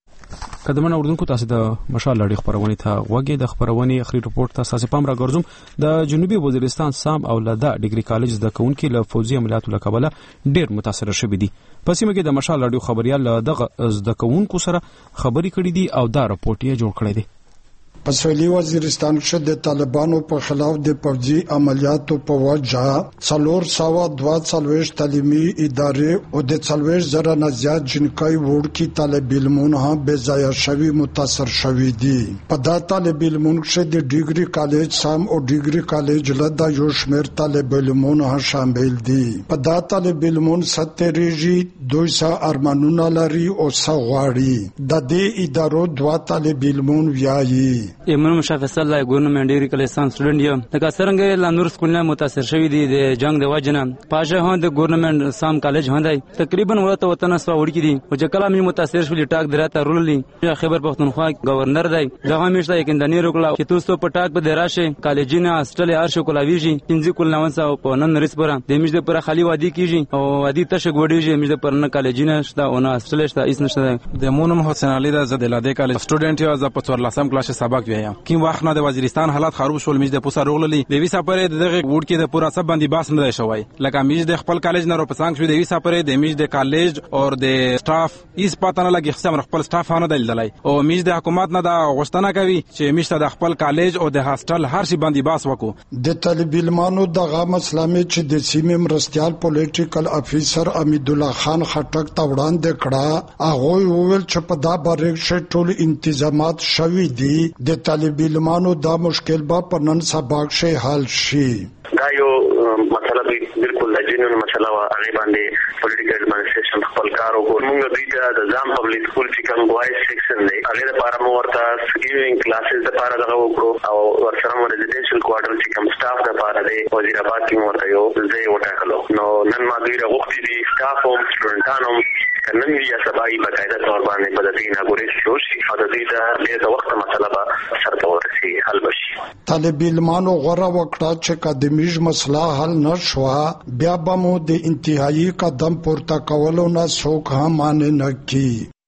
S1: قدمونه اردوونکو تاسو د مشال لړۍ خبرونه ته غوږی د خبرونه اخري رپورت ته اساس پام راګرځوم. د جنوبي وزیرستان سام او لدا ډیګري کالج د کونکي له فوزي عملیاتو لکبله ډیر متاثر شوی دي. په سیمه کې د مشال لړۍ خبريال دغه د کونکو سره خبري کړې دي او دا رپورت یې جوړ کړی دی.
S22: په سویلي وزیرستان کې د طالبانو په خلاف د فوجي عملیاتو په وجه څلور سوه دوه څلوېښت تعلیمي ادارې او د څلوېښت زره نه زیات جنکۍ وړکي طالب علمونه هم بې ځایه شوي متاثر شوي دي. په دا طالب علمونو کې د ډیګري کالج سام او ډیګري کالج له دا یو شمېر طالب علمونه هم شامل دي. په دا طالب علمون سترېږي دوی څه ارمانونه لري او څه غواړي. د دې ادارو دوه طالب علمون وایي
S23: ایمن مشافص الله ګورنمنت ډیګري کالج سام سټوډنټ یم. د څنګه لا نور سکولونه متاثر شوی دي د جنگ د وجنه پاشه هون د ګورنمنت سام کالج هوندای تقریبا ورته وطن سره وړکی دي او چې کله مې متاثر شول ټاک دراته روللی خبر پښتونخوا گورنر دی دغه میشته یک اندنی روکلا چې تاسو په ټاک به دراشه کالجینه هاستل ارشو کولاویږي پنځه کول نو څو په نن رس پورا د میش د پر خالی وادي کیږي او وادي تشه ګوډیږي میش د پر نه کالجینه شته او نه هاستل شته هیڅ نشته.
S24: د مونم حسین علي د زدلاده کالج سټوډنټ یو ز په څور لسم کلاس سبق ویا کیم وخت نه د وزیرستان حالات خراب شول میز د پوسا رغللی د وی سفرې دغه وډ کې د پورا سب باندې باس نه شوی لکه میز د خپل کالج نه رو پسنګ شو د وی سفرې د میز د کالج او د سټاف هیڅ پاتنه لګي خصم خپل سټاف نه دلدلای او میز د حکومت نه د غوښتنه کوي چې میز د خپل کالج او د هاستل هر شي باندې باس وکړو.
S22: د طالب علمانو دغه مسله چې د سیمې مرستيال پولیټیکل افیسر امید الله خان خټک ته وړاندې کړه هغه وویل چې په دا بریک شې ټول انتظامات شوي دي د طالب علمانو دا مشکل با په نن سبا کې حل شي.
S25: دا یو مسله بالکل لجنه مسله وا هغه باندې پولیټیکل ایڈمنسټریشن خپل کار وکړ. موږ دوی ته د ځام پبلک سکول چې کوم بوایز سیکشن دی هغه لپاره مو ورته سکیوینګ کلاسز لپاره دغه وکړو او ورسره مو ریزیډنشل کوارټر چې کوم سټاف لپاره دی وزیر آباد کې ورته یو ځای وټاکلو. نو نن ما دوی راغوښتي دي سټاف هم سټوډنټان هم کنن یا سبای بقاعده تور باندې په دې اناګوریشن شو شي او د دې د ډېر وخت مسله به سره ورسي حل بشي.
S22: طالب علمانو غوړه وکړه چې کدمیج مسله حل نشوه بیا به مو د انتهایی قدم پورته کولو نه څوک هم مانع نه کی.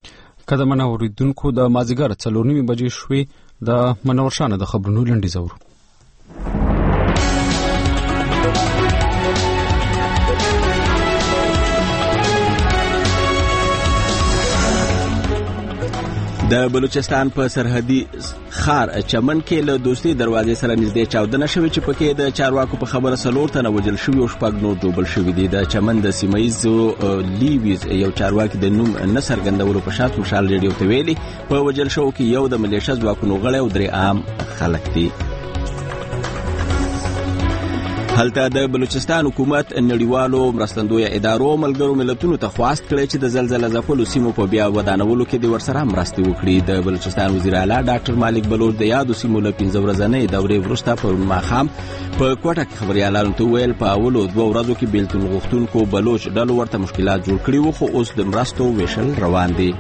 S1: کله منوریدونکو د مازیګر څلور نیمې بجې شوې د منور شانه د خبرونو لنډیز اورو.
S2: د بلوچستان په سرحدي خار چمن کې له دوستي دروازې سره نږدې چاودنه شوې چې پکې د چارواکو په خبره څلور تنه وژل شوي او شپږ نور ډوبل شوي دي. د چمن د سیمایي لیویز یو چارواکي د نوم نه څرګندولو په شرط مشال ریډیو ته ویلي په وژل شوو کې یو د ملیشه ځواکونو غړی او درې عام خلک دي. هلته د بلوچستان حکومت نړیوالو مرستندویه ادارو ملګرو ملتونو ته خواست کړی چې د زلزلې ځپلو سیمو په بیا ودانولو کې د ورسره مرستې وکړي. د بلوچستان وزیر اعلی ډاکټر مالک بلوچ د یادو سیمو له پنځه ورځنۍ دورې وروسته پرون ماښام په کوټه کې خبريالانو ته ویل په اولو دوه ورځو کې بیلتون غوښتونکو بلوچ ډلو ورته مشکلات جوړ کړي وو، خو اوس د مرستو ویشل روان دي.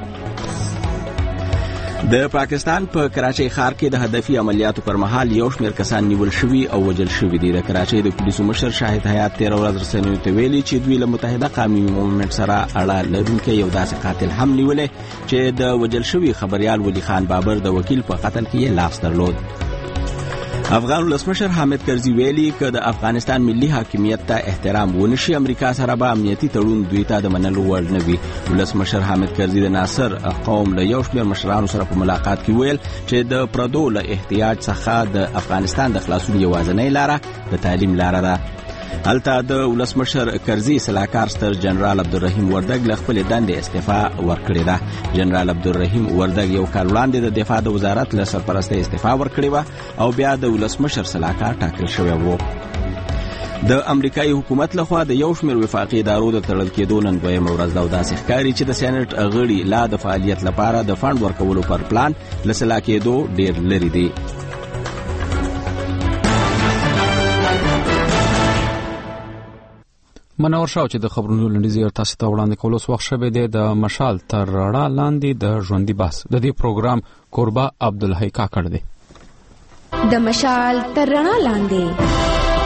S2: د پاکستان په کراچۍ ښار کې د هدفي عملیاتو پر مهال یو شمېر کسان نیول شوي او وژل شوي دي. د کراچۍ د پولیسو مشر شاهد حیات تېره ورځ رسنیو ته ویلي چې دوی له متحده قومي مومنټ سره اړه لرونکی یو داسې قاتل هم نیولی چې د وژل شوي خبریال ولی خان بابر د وکیل په قتل کې یې لاس درلود. افغان ولسمشر حامد کرزي ویلي که د افغانستان ملي حاکمیت ته احترام ونشي امریکا سره به امنیتي تړون دوی ته د منلو وړ نه وي. ولسمشر حامد کرزي د ناصر قوم له یو شمېر مشرانو سره په ملاقات کې ویل چې د پردو له احتیاج څخه د افغانستان د خلاصون یوازینۍ لاره د تعلیم لاره ده. هلته د ولسمشر کرزي سلاکار ستر جنرال عبدالرحیم وردګ له خپلې دندې استعفا ورکړې ده. جنرال عبدالرحیم وردګ یو کال وړاندې د دفاع د وزارت له سرپرستۍ استعفا ورکړې وه او بیا د ولسمشر سلاکار ټاکل شوی و. د امریکایي حکومت لخوا د یو شمېر وفاقي ادارو د تړل کېدو نن دویمه ورځ ده او داسې ښکاري چې د سینټ غړي لا د فعالیت لپاره د فنډ ورکولو پر پلان له سلا کېدو ډېر لرې دي.
S1: منور شاو چې د خبرونو لنډیز تاسو ته وړاندې کول اوس وخت شوی دی د مشال تر رڼا لاندې د ژوندۍ بحث. د دې پروګرام کوربه عبدالحی کاکړ دی.
S3: د مشال تر رڼا لاندې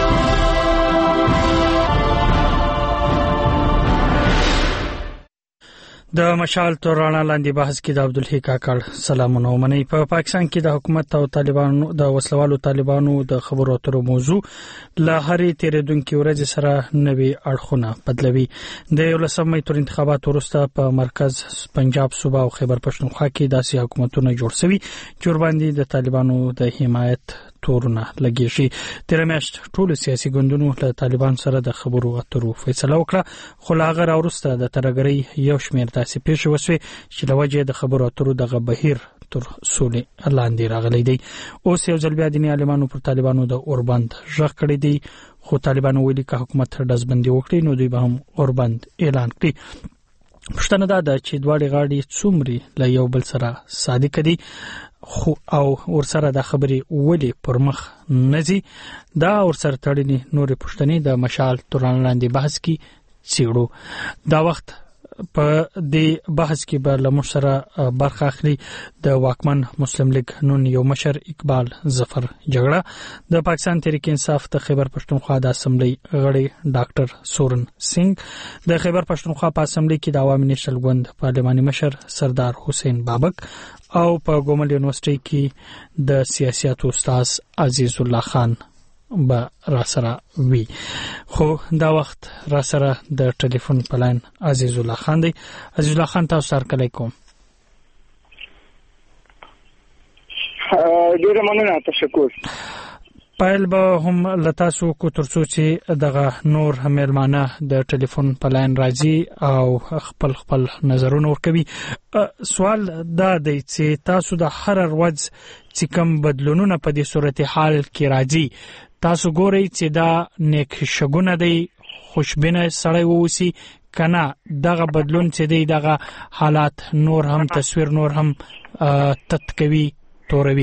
S16: د مشال تر رڼا لاندې بحث کې د عبدالحی کاکړ سلامونه ومني. په پا پاکستان کې د حکومت او طالبانو د وسلوالو طالبانو د خبرو اترو موضوع له هرې تیریدونکې ورځې سره نوي اړخونه بدلوي. د یولسم مې تر انتخاباتو وروسته په مرکز پنجاب صوبه او خیبر پښتونخوا کې داسې حکومتونه جوړ شوي چې ورباندې د طالبانو د حمایت تورونه لګي شي. تیر میاشت ټول سیاسي ګوندونو له طالبان سره د خبرو اترو فیصله وکړه، خو لا هغه وروسته د ترګرۍ یو شمېر داسې پیښې وشوې چې له وجې د خبرو اترو دغه بهیر تر سولې لاندې راغلی دی. اوس یو ځل بیا دیني عالمانو پر طالبانو د اوربند غږ کړی دی، خو طالبانو ویلي که حکومت ډزبندي وکړي نو دوی به هم اوربند اعلان کړي. پوښتنه دا ده چې دواړې غاړې څومره له یو بل سره صادق دي خو او ورسره د خبرې ولې پر مخ نزي. دا ورسره تړلې نورې پوښتنې د مشال تر رڼا لاندې بحث کې څیړو. دا وخت په دې بحث کې به له موږ سره برخه اخلي د واکمن مسلم لیگ نون یو مشر اقبال ظفر جګړه، د پاکستان تحریک انصاف د خیبر پښتونخوا د اسمبلی غړی ډاکټر سورن سنگ، د خیبر پښتونخوا په اسمبلی کې د عوامي نیشنل ګوند پارلماني مشر سردار حسین بابک او په ګومل یونیورسيټي کې د سیاست استاد عزیز الله خان با را سره وی. خو دا وخت را سره د ټلیفون په لاین عزیز الله خان دی. عزیز الله خان تاسو سره علیکم.
S4: ډیره مننه، تشکر.
S16: پایل به هم لتاسو کو ترڅو چې دغه نور مېلمانه د ټلیفون په لاین راځي او خپل خپل نظرونه ورکوي. سوال دا دی چې تاسو د هر ورځ چې کوم بدلونونه په دې صورتحال کې راځي تاسو ګورئ چې دا نیک شګونه دی، خوشبینه سړی ووسی کنه دغه بدلون چې دی دغه حالات نور هم تصویر نور هم تتکوي توروي.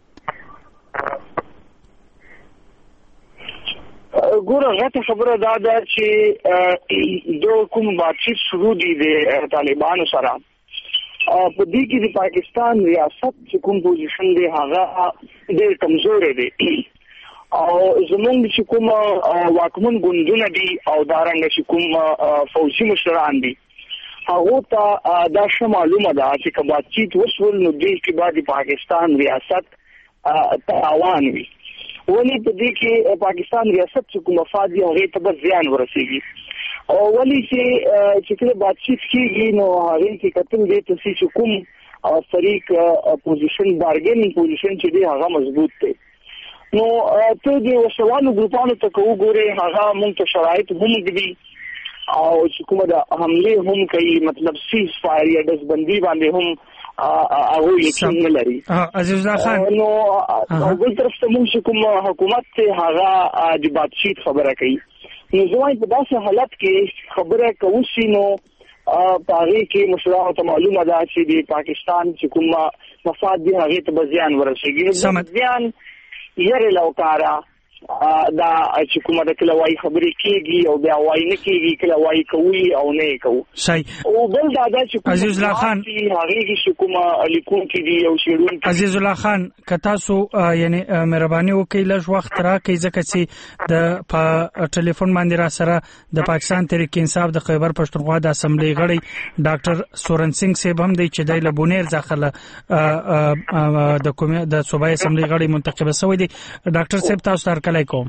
S4: ګوره غټه خبره دا ده چې د کوم باتچیت شروع دي د طالبانو سره په دې کې د پاکستان ریاست چې کوم پوزیشن دی هغه ډېر کمزورې دی او زمونږ چې کوم واکمن ګوندونه دي او دارنګ چې کوم فوجي مشران دي هغه ته دا ش معلومه ده چې کبا چیت وسول نو دې کې بعد پاکستان ریاست تعاون وي ولې په دې کې پاکستان ریاست چې کوم مفاد یې هغه ته به زیان ورسیږي او ولې چې چې کله باتچیت کیږي نو هغه کې کتل دې ته چې کوم او فریق اپوزیشن بارګینګ پوزیشن چې دی هغه مضبوط دی نو ته د وسوالو ګروپانو ته وګورې هغه مونږ ته شرایط هم دي او چې کومه د حمله هم کوي مطلب سیز فایر یا دزبندي باندې هم هغه یقین نه لري
S16: عزیز الله خان
S4: نو بل طرف ته موږ کوم حکومت ته هغه د باتچیت خبره کوي نو زموږ په داسې حالت کې خبره کوي نو پاره کې مشرانو ته معلومه ده چې د پاکستان چې کوم مفاد دي هغه ته بزیان ورسیږي بزیان یې لوکارا دا چې کومه د کلوای خبرې کیږي او بیا وای نه کیږي کلوای کوي او نه کوي
S16: صحیح
S4: او بل دا چې
S16: عزیز الله خان
S4: هغه کې کومه الیکون کې دی او شیرون
S16: عزیز الله خان کتا سو یعنی مهرباني وکړئ لږ وخت راکې ځکه چې د په ټلیفون باندې را سره د پاکستان تحریک انصاف د خیبر پښتونخوا د اسمبلی غړي ډاکټر سورن سنگ صاحب هم دی چې د لبونیر ځخله د کوم د صوبایي اسمبلی غړي منتخب شوی دی ډاکټر صاحب تاسو تر علیکم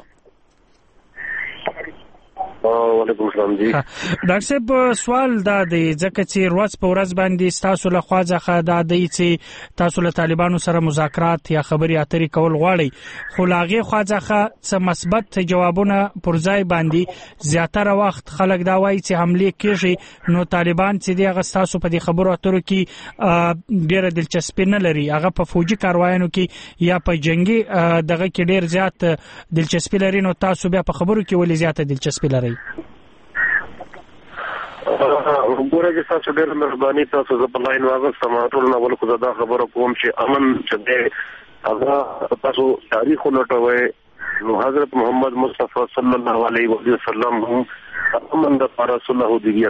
S5: وعلیکم السلام جی
S16: ډاکټر صاحب سوال دا دی ځکه چې ورځ په ورځ باندې تاسو له خوا ځخه دا دی چې تاسو له طالبانو سره مذاکرات یا خبري اترې کول غواړي خو لاغه خوا ځخه څه مثبت جوابونه پر ځای باندې زیاتره وخت خلک دا وایي چې حمله کیږي نو طالبان چې دی هغه تاسو په دې خبرو اترو کې ډېر دلچسپي نه لري هغه په فوجي کاروایانو کې یا په جنگي دغه کې ډېر زیات دلچسپي لري نو تاسو بیا په خبرو کې ولې زیاته دلچسپي لري
S5: وګوره چې تاسو ډېر مهرباني تاسو زه په لاین واغستم ټول نو ولکو زه دا خبره کوم چې امن چې دی هغه تاسو تاریخ ولټوي نو حضرت محمد مصطفی صلی الله علیه وسلم هم امن د رسول الله دی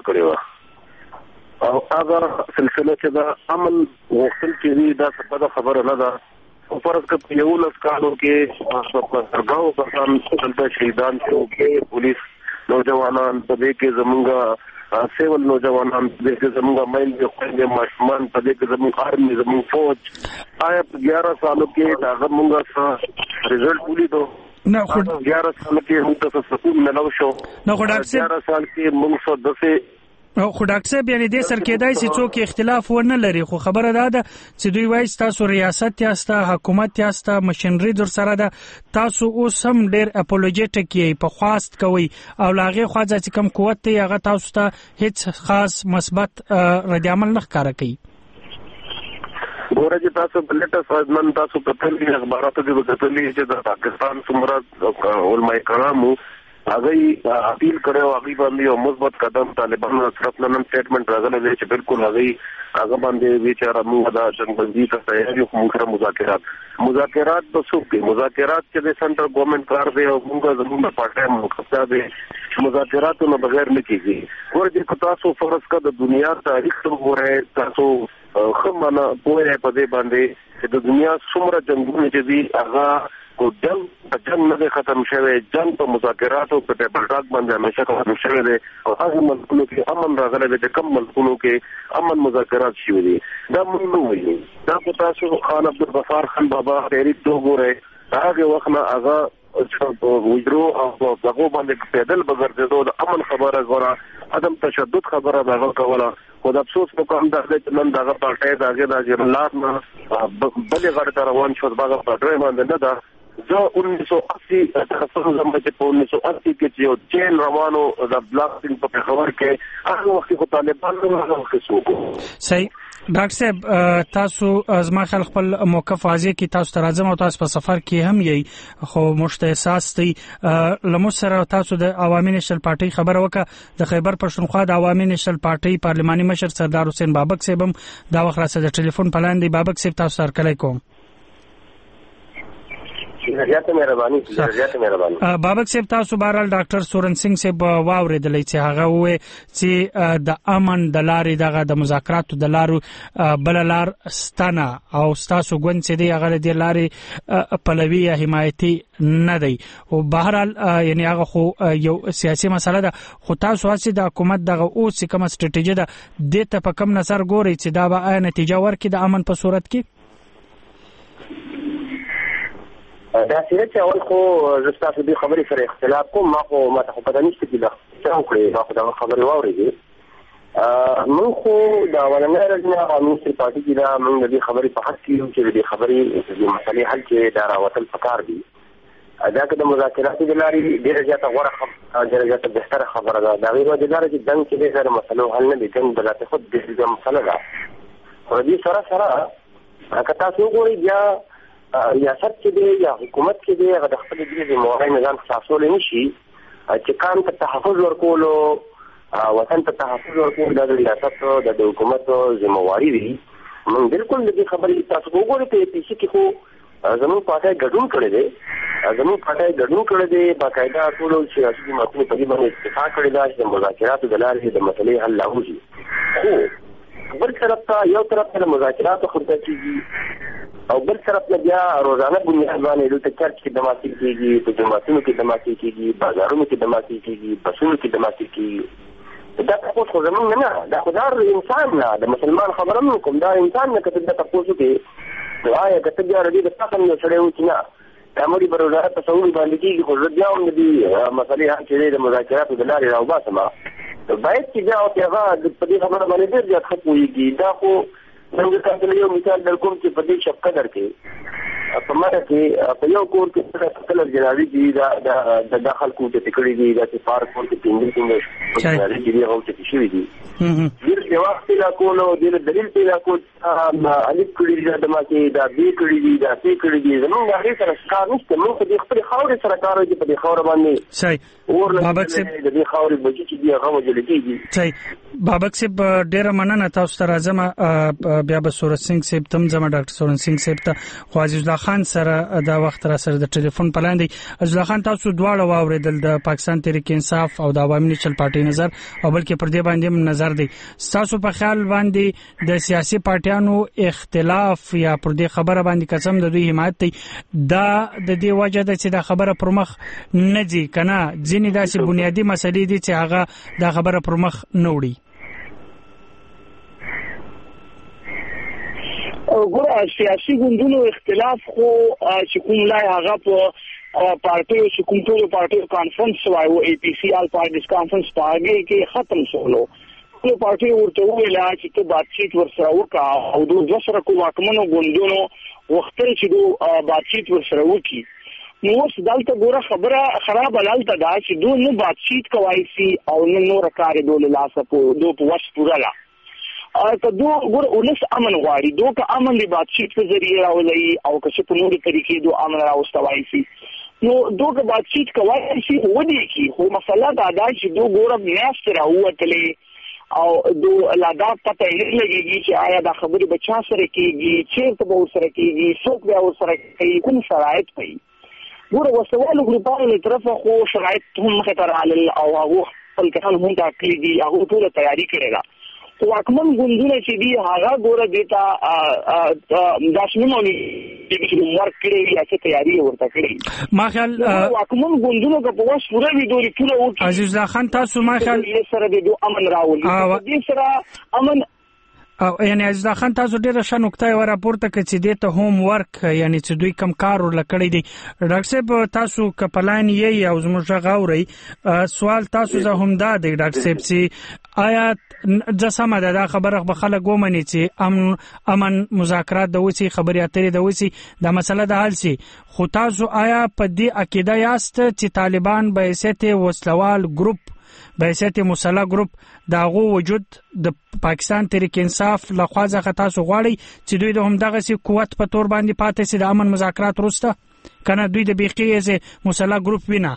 S5: کړو او هغه سلسله چې دا امن وختل کې دا څه خبره نه ده او فرض کړه یو لس کالو کې په سرګاو کسان دلته شهیدان شو کې پولیس نوجوانان په دې کې زمونږه سیول نوجوانان په دې کې زمونږه مایل کې خويندې ماشومان په دې کې زمونږ آرمي زمونږ فوج آیا په یازده سالو کې دا زمونږه څه رزلټ ولیدو
S16: نه خو
S5: یازده سالو کې موږ ته څه سکون ملو شو
S16: نه خو ډاکټر
S5: یازده سال کې موږ څه دسه
S16: خو ډاکټر صاحب یعنی د سر کېدای چې څوک اختلاف ونه لري خو خبره ده چې دوی وایي تاسو ریاست یاسته حکومت یاسته مشنری در سره ده تاسو اوس هم ډېر اپولوجیټک یې په خواست کوي او لاغه خواځه چې کم قوت ته هغه تاسو ته هیڅ خاص مثبت رد عمل نه ښکارا کوي
S5: ګوره چې تاسو په لټه سازمان تاسو په ټولي اخباراتو کې وکړلې چې د پاکستان څومره علماء کرامو هغه اپیل کړو هغه باندې یو مثبت قدم طالبانو طرف نن سټیټمنټ راغلی دی چې بالکل هغه هغه باندې بیچاره موږ د جنگبندي ته تیار یو موږ سره مذاکرات مذاکرات په څو کې مذاکرات چې د سنټرل ګورنمنت کار دی او موږ زموږ پارټي مختصه دي مذاکراتو نه بغیر نه کیږي ورته تاسو فرض کړه د دنیا تاریخ وګورئ تاسو خمانه پوهه په دې باندې چې د دنیا څومره جنگونه چې دي هغه کو جنگ جنگ نه ختم شوی جنگ په مذاکراتو په ټیبل ټاک باندې همیشه ختم شوی دی او هغه ملکونو کې امن راغلی دی چې کم ملکونو کې امن مذاکرات شوي دي دا موږ نه وایو دا په تاسو خان عبدالغفار خان بابا تحریک ته وګورئ هغه وخت نه هغه ویدرو او هغه باندې پیدل بغرځېدو د امن خبره غوړه عدم تشدد خبره هغه کوله خو د افسوس په کوم د چې نن دغه پارټي دغه د جرلات نه بلې غړ روان شو دغه پارټي باندې نه ده زه انیس سو اسی تخصص زموږ چې په انیس سو اسی کې چې یو چین روانو د بلاکینګ په خبر کې هغه وخت خو طالبانو هغه وخت سوق
S16: صحیح ډاکټر صاحب تاسو زما خل خپل موقف واضح کی تاسو ترازم او تاسو په سفر کې هم یې خو مشت احساس دی لمو سره تاسو د عوامي نشل پارټي خبر وکړه د خیبر پښتونخوا د عوامي نشل پارټي پارلماني مشر سردار حسین بابک صاحب هم دا وخت راځي د ټلیفون پلان دی بابک صاحب تاسو سره کله کوم
S5: زیاته مهرباني زیاته مهرباني
S16: بابک صاحب تاسو بهرحال ډاکټر سورن سنگ صاحب واوریدلې چې هغه وې چې د امن د لارې دغه د مذاکراتو د لارو بل لار ستانه او تاسو ګوند چې دی هغه د لارې پلوي یا حمایتي نه دی او بهرحال یعنی هغه خو یو سیاسي مسله ده خو تاسو هڅه د حکومت دغه اوس کوم ستراتیژي ده د ته په کم نظر ګوري چې دا به نتیجه ورکړي د امن په صورت کې
S5: دا څنګه چې اول خو زستا په دې خبرې سره اختلاف کوم ما خو ما ته پته نشته چې دا څه وکړي ما خو دا خبرې واورېدې ا موږ خو دا ولنه راځنه قانون سره پاتې کې دا موږ دې خبرې په حق کې چې دې خبرې د مسلې حل کې دا راوتل پکار دي دا که د مذاکراتو د لارې ډېر زیاته غوړه خبره ډېر زیاته بهتره خبره ده دا غیر د لارې چې جنگ کې د مسلو حل نه دي جنگ بلاته خود د مسله ده او دې سره سره که تاسو وګورئ بیا ریاست کې دی یا حکومت کې دی هغه د خپل دې ذمہواری نظام خاصول نشي چې کان ته تحفظ ورکول او وطن ته تحفظ ورکول د ریاست او د حکومت ذمہواری دی موږ بالکل دې خبرې تاسو وګورئ ته پی سي کې خو زموږ پاتې ګډون کړی دی زموږ پاتې ګډون کړی دی باقاعده ټول سیاسي جماعتونو په دې باندې اتفاق کړی دی چې مذاکراتو د لارې د مسلې حل لاوځي خو بل طرف ته یو طرف ته مذاکراتو خبره کیږي او بل طرف نه بیا روزانه بنیاد باندې د چرچ کې دماکي کیږي په جماعتونو کې دماکي کیږي بازارونو کې دماکي کیږي بسونو کې دماکي کیږي دا تاسو خو زمونږ نه دا خدار انسان نه د مسلمان خبره نه کوم دا انسان نه کته تاسو کې دعای کته بیا ردی د تاسو نه سره و چې نه امري بروزه په سعودي باندې کیږي خو ځدیا هم دي مسلې هم چې د مذاکراتو د لارې راو باسمه باید چې بیا او هغه د دې خبره باندې ډېر زیات ختمويږي دا خو څنګه تاسو یو مثال درکوم چې په دې شپ قدر کې په مره کې په یو کور کې څلور جنازي دي دا د داخل کو چې تکړی دي دا چې پارک کور کې پینځه پینځه جنازي دي هغه چې شي دي ډیر څه وخت لا کولو ډیر دلیل پیدا کول الف کړي دا د ما کې دا بي کړي دي دا سي کړي دي زموږ هغه سره کار نشته موږ د خپل خاورې سره کار کوي په دې خاور باندې
S16: صحیح بابک صاحب
S5: د دې خاورې بچی چې دی هغه وجل کیږي
S16: صحیح بابک صاحب ډیر مننه تاسو ته راځم بیا به سورن سنگ صاحب تم زما ډاکټر سورن سنگ صاحب ته خو عزیز الله خان سره دا وخت را سره د ټلیفون پلاندې عزیز الله خان تاسو دواړه واوریدل د پاکستان تحریک انصاف او د عوامي نشل پارټي نظر او بلکې پر دې باندې نظر دی تاسو په خیال باندې د سیاسي پارټیانو اختلاف یا پر دې خبره باندې قسم د دوی حمایت دی دا د دې وجه ده چې دا خبره پر مخ نه ځي کنه ځینې داسې بنیادی مسلې دي چې هغه دا خبره پر مخ نه وړي
S4: ګوره سیاسي ګوندونو اختلاف خو چې کوم لای هغه په پارټیو چې کوم ټول پارټیو کانفرنس وایو ای پی سی آل پارټیز کانفرنس پاګه کې ختم شولو ټول پارټیو ورته ویل چې ته باتچیت ورسره وکړه او د وسره کوم واکمنو ګوندونو وختل چې دوی باتچیت ورسره وکړي نو اوس دلته ګوره خبره خراب لالته دا چې دوی نو باتچیت کوي سي او نو رکارې دوی لاسه په دوی په وس پورلا او که دو ګور ولس امن غواړي دوی که امن دی باتچیت په ذریعہ راولي او که څه په نوري طریقې دوی امن راوستوي سي نو دوی که باتچیت کوي سي ودی کی خو مسله دا ده چې دوی ګور میاست راوتلې او دوی لادا پته یې لګيږي چې آیا دا خبره بچا سره کیږي چیرته به سره کیږي څوک به سره کوي کوم شرایط کوي ګور وسوالو ګروپانو له طرفه خو شرایط هم خطر علی او هغه خپل کسان هم دا کړی هغه ټول تیاری کړی دا واکمن ګوندونه چې دی هغه ګوره دیتا داسمنونی چې ورک کړی یا څه تیاری ورته کړی
S16: ما خیال
S4: واکمن ګوندونو په واس پوره وی دوی ټول او
S16: عزیز الله خان تاسو ما خیال
S4: سره د امن راولي دې سره امن
S16: او یعنی عزیز الله خان تاسو ډیره ښه نقطه و راپورته کړئ چې د ته هوم ورک یعنی چې دوی کم کار ورلکړی دي ډاکټر صاحب تاسو کپلان یې او زموږ غاوري سوال تاسو زه هم دا دی ډاکټر صاحب چې آیا جسمه دا خبره به خلک ومني چې امن امن مذاکرات د وسی خبري اترې د وسی د مسله د حل سي خو تاسو آیا په دې عقیده یاست چې طالبان به حیثیت وسلوال ګروپ به حیثیت مسلح ګروپ داغو وجود د پاکستان تحریک انصاف لخوا ځخه تاسو غواړي چې دوی د هم دغه سي قوت په تور باندې پاتې سي د امن مذاکرات وروسته کنه دوی د بیخي مسلح ګروپ وینا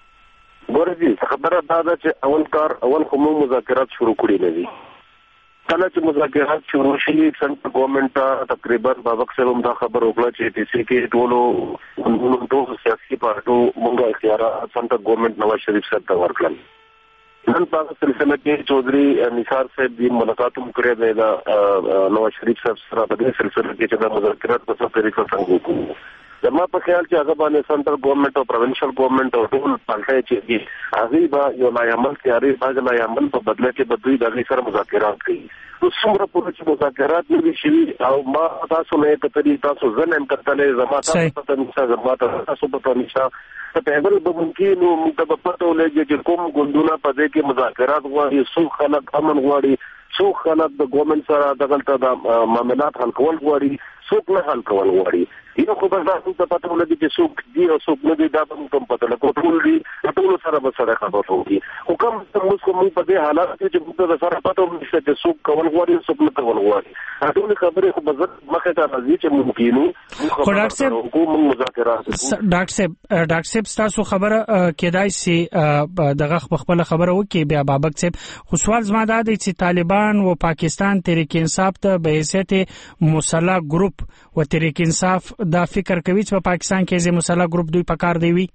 S5: ګورځي خبره دا ده چې اول کار اول کوم مذاکرات شروع کړي نه دي کله چې مذاکرات شروع شي سنټرل ګورنمنت تقریبا بابک صاحب هم دا خبر وکړه چې پی سي کې ټولو ټولو سیاسي پارټو موږ اختیارات سنټرل ګورنمنت نواز شریف صاحب ته ورکړل. نن په سلسله کې چودھری نثار صاحب دی ملاقات هم کړې ده د نواز شریف صاحب سره په دې سلسله کې چې د مذاکرات په څه طریقه څنګه وکړو. زما په خیال چې هغه باندې سنټرل ګورنمنت او پروینشل ګورنمنت او ټول پالټي چې دي هغه به یو لایمل تیاری باندې لایمل په بدله کې بدوي د دې سره مذاکرات کوي. نو څومره پورې چې مذاکرات نه شي او ما تاسو نه کتري تاسو ځنه هم کتلې زما تاسو ته نشه زما تاسو په نشه په هغه به ممکن نو موږ په پټو لګي چې کوم ګوندونه په دې کې مذاکرات غواړي څو خلک امن غواړي څو خلک د ګورنمنت سره دغلطه د معاملات حل کول غواړي څوک نه حل کول غواړي. یو خو به تاسو ته پته ولګي چې څوک دی او څوک نه دی دا به کوم پته لکه ټول دی ټول سره به سره خبرې وکړي. خو کوم موږ کوم په دې حالات کې چې موږ سره پته ونشته چې څوک کول غواړي څوک نه کول غواړي ټول خبرې خو به مخه ته راځي چې ممکنو
S16: خو ډاکټر صاحب
S5: کوم مذاکرات
S16: ډاکټر صاحب ډاکټر صاحب تاسو خبره کېدای سي دغه خپل خبره وکي بیا بابک صاحب خو سوال زما دا دی چې طالبان او پاکستان تحریک انصاف ته به حیثیت مسلح ګروپ و تحریک انصاف دا فکر کوي چې په پاکستان کې زموږ مسلح ګروپ دوی پکار دی وي.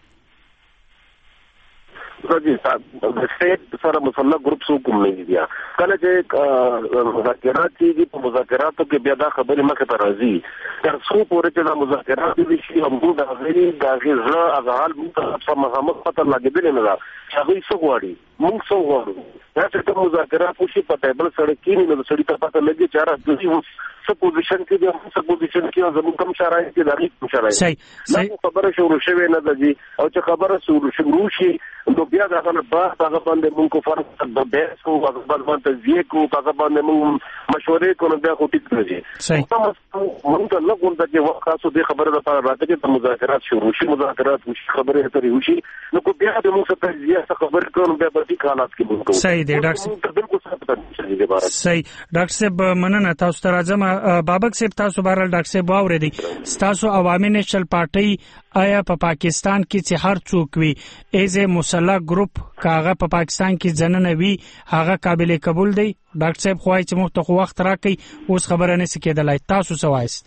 S5: راځي د سټیټ سره مسلح ګروپ څو کوم نه دي کله چې مذاکرات کیږي په مذاکراتو کې بیا دا خبرې مخه ته راځي تر څو پورې چې دا مذاکرات دي شي هم د غیر د غیر اغال موږ په مخامخ پته لګیدل نه دا هغه څه غواړي موږ څه غواړو دا چې مذاکرات وشي په ټیبل سره کې نه د سړي ته پته لګي چې راځي څه پوزیشن کې دي څه پوزیشن کې زموږ کوم شرایط کې دغه کوم شرایط صحیح خبره شروع شوه نه ده او چې خبره شروع شي نو بیا دا غواړم په هغه باندې موږ کو فرق د بیس کو هغه باندې زیه کو هغه باندې موږ مشورې کوو بیا خو ټیک راځي صحیح موږ ته نه کوم چې وخت تاسو د خبره لپاره راځي چې مذاکرات شروع شي مذاکرات وشي خبره اترې وشي نو کو بیا د موږ سره زیه خبره کوو بیا په دې حالات کې موږ کوو صحیح دی ډاکټر صاحب بالکل صحیح ډاکټر صاحب مننه تاسو ته راځم بابک صاحب تاسو بهرال ډاکټر صاحب واورېدي تاسو عوامي نېشنل پارټي آیا په پا پاکستان کې چې هر څوک وي ایزه مسلح ګروپ کاغه په پاکستان کې ځننه وي هغه قابل قبول دی ډاکټر صاحب خوای چې موږ ته وخت راکړي اوس خبره نه سکیدلای تاسو سوایست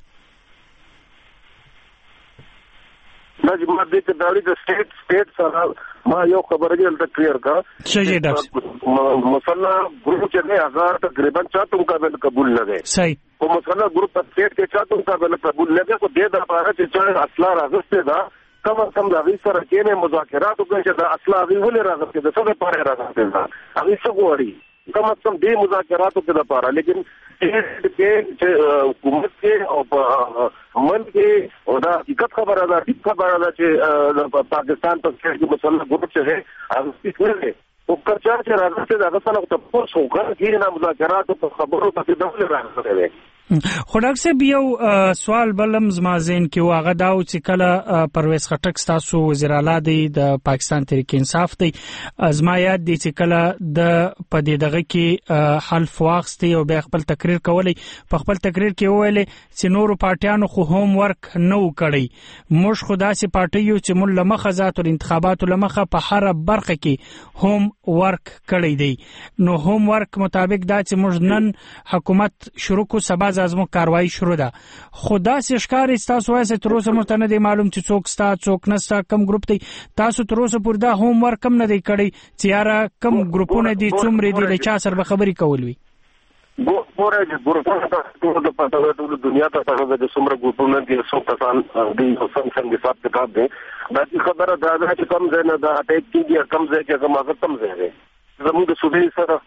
S5: ما چې ما دې ته داړي د سټیټ سټیټ سره ما یو خبره دې الته کلیئر کا
S16: صحیح ډاکټر
S5: مسلح ګروپ چې نه هغه تقریبا چاته قابل قبول نه دی
S16: صحیح
S5: په مسله ګروپ په سټیټ کې چاته قابل قبول نه دی خو دې د لپاره چې اصلا راغسته دا کم کم د غي سره کې نه مذاکرات وکړي چې د اصلا غي ولې راغسته د څه لپاره راغسته دا هغه څه غواړي کم کم دې مذاکراتو کې لپاره لیکن چې حکومت کې او په من کې او دا حقیقت خبره ده چې خبره ده چې پاکستان په کې مسله ګروپ چې ہے هغه څه او کچا چې راځي دا غوښتنه ته پوښتنه وکړه چې نه مذاکرات په خبرو په دغه راځي
S16: خو ډاکټر صاحب یو سوال بلم زما ذهن کې واغه دا چې کله پرویز خټک تاسو وزیر اعلی دی د پاکستان تحریک انصاف دی زما یاد دی چې کله د پدې دغه کې حلف واخستي او به خپل تقریر کولی په خپل تقریر کې ویل چې نورو پارټیانو خو هوم ورک نه وکړي موږ خو داسې پارټي یو چې مول لمخه ذات او انتخاباتو لمخه په هر برخه کې هوم ورک کړی دی نو هوم ورک مطابق دا چې موږ نن حکومت شروع کو سبا ازمو کاروایی شروع ده خدا سي ښکاري تاسو وایي تر اوسه مونږ نه دی معلوم چې څوک ستا څوک نستا کم ګروپ دی تاسو تر اوسه پور دا هوم ورک کم نه دی کړی چې یاره کم ګروپونه دي څومره دي له چا سره به خبرې کول وي
S5: ګوره چې ګروپونه ټول د پټه ټول دنیا ته څنګه د څومره ګروپونه دي څو کسان دي څنګه څنګه حساب کتاب دي دا خبره دا ده چې کم ځای نه دا اټیک کیږي کم ځای کې کوم هغه کم ځای دی زموږ د صوبې سره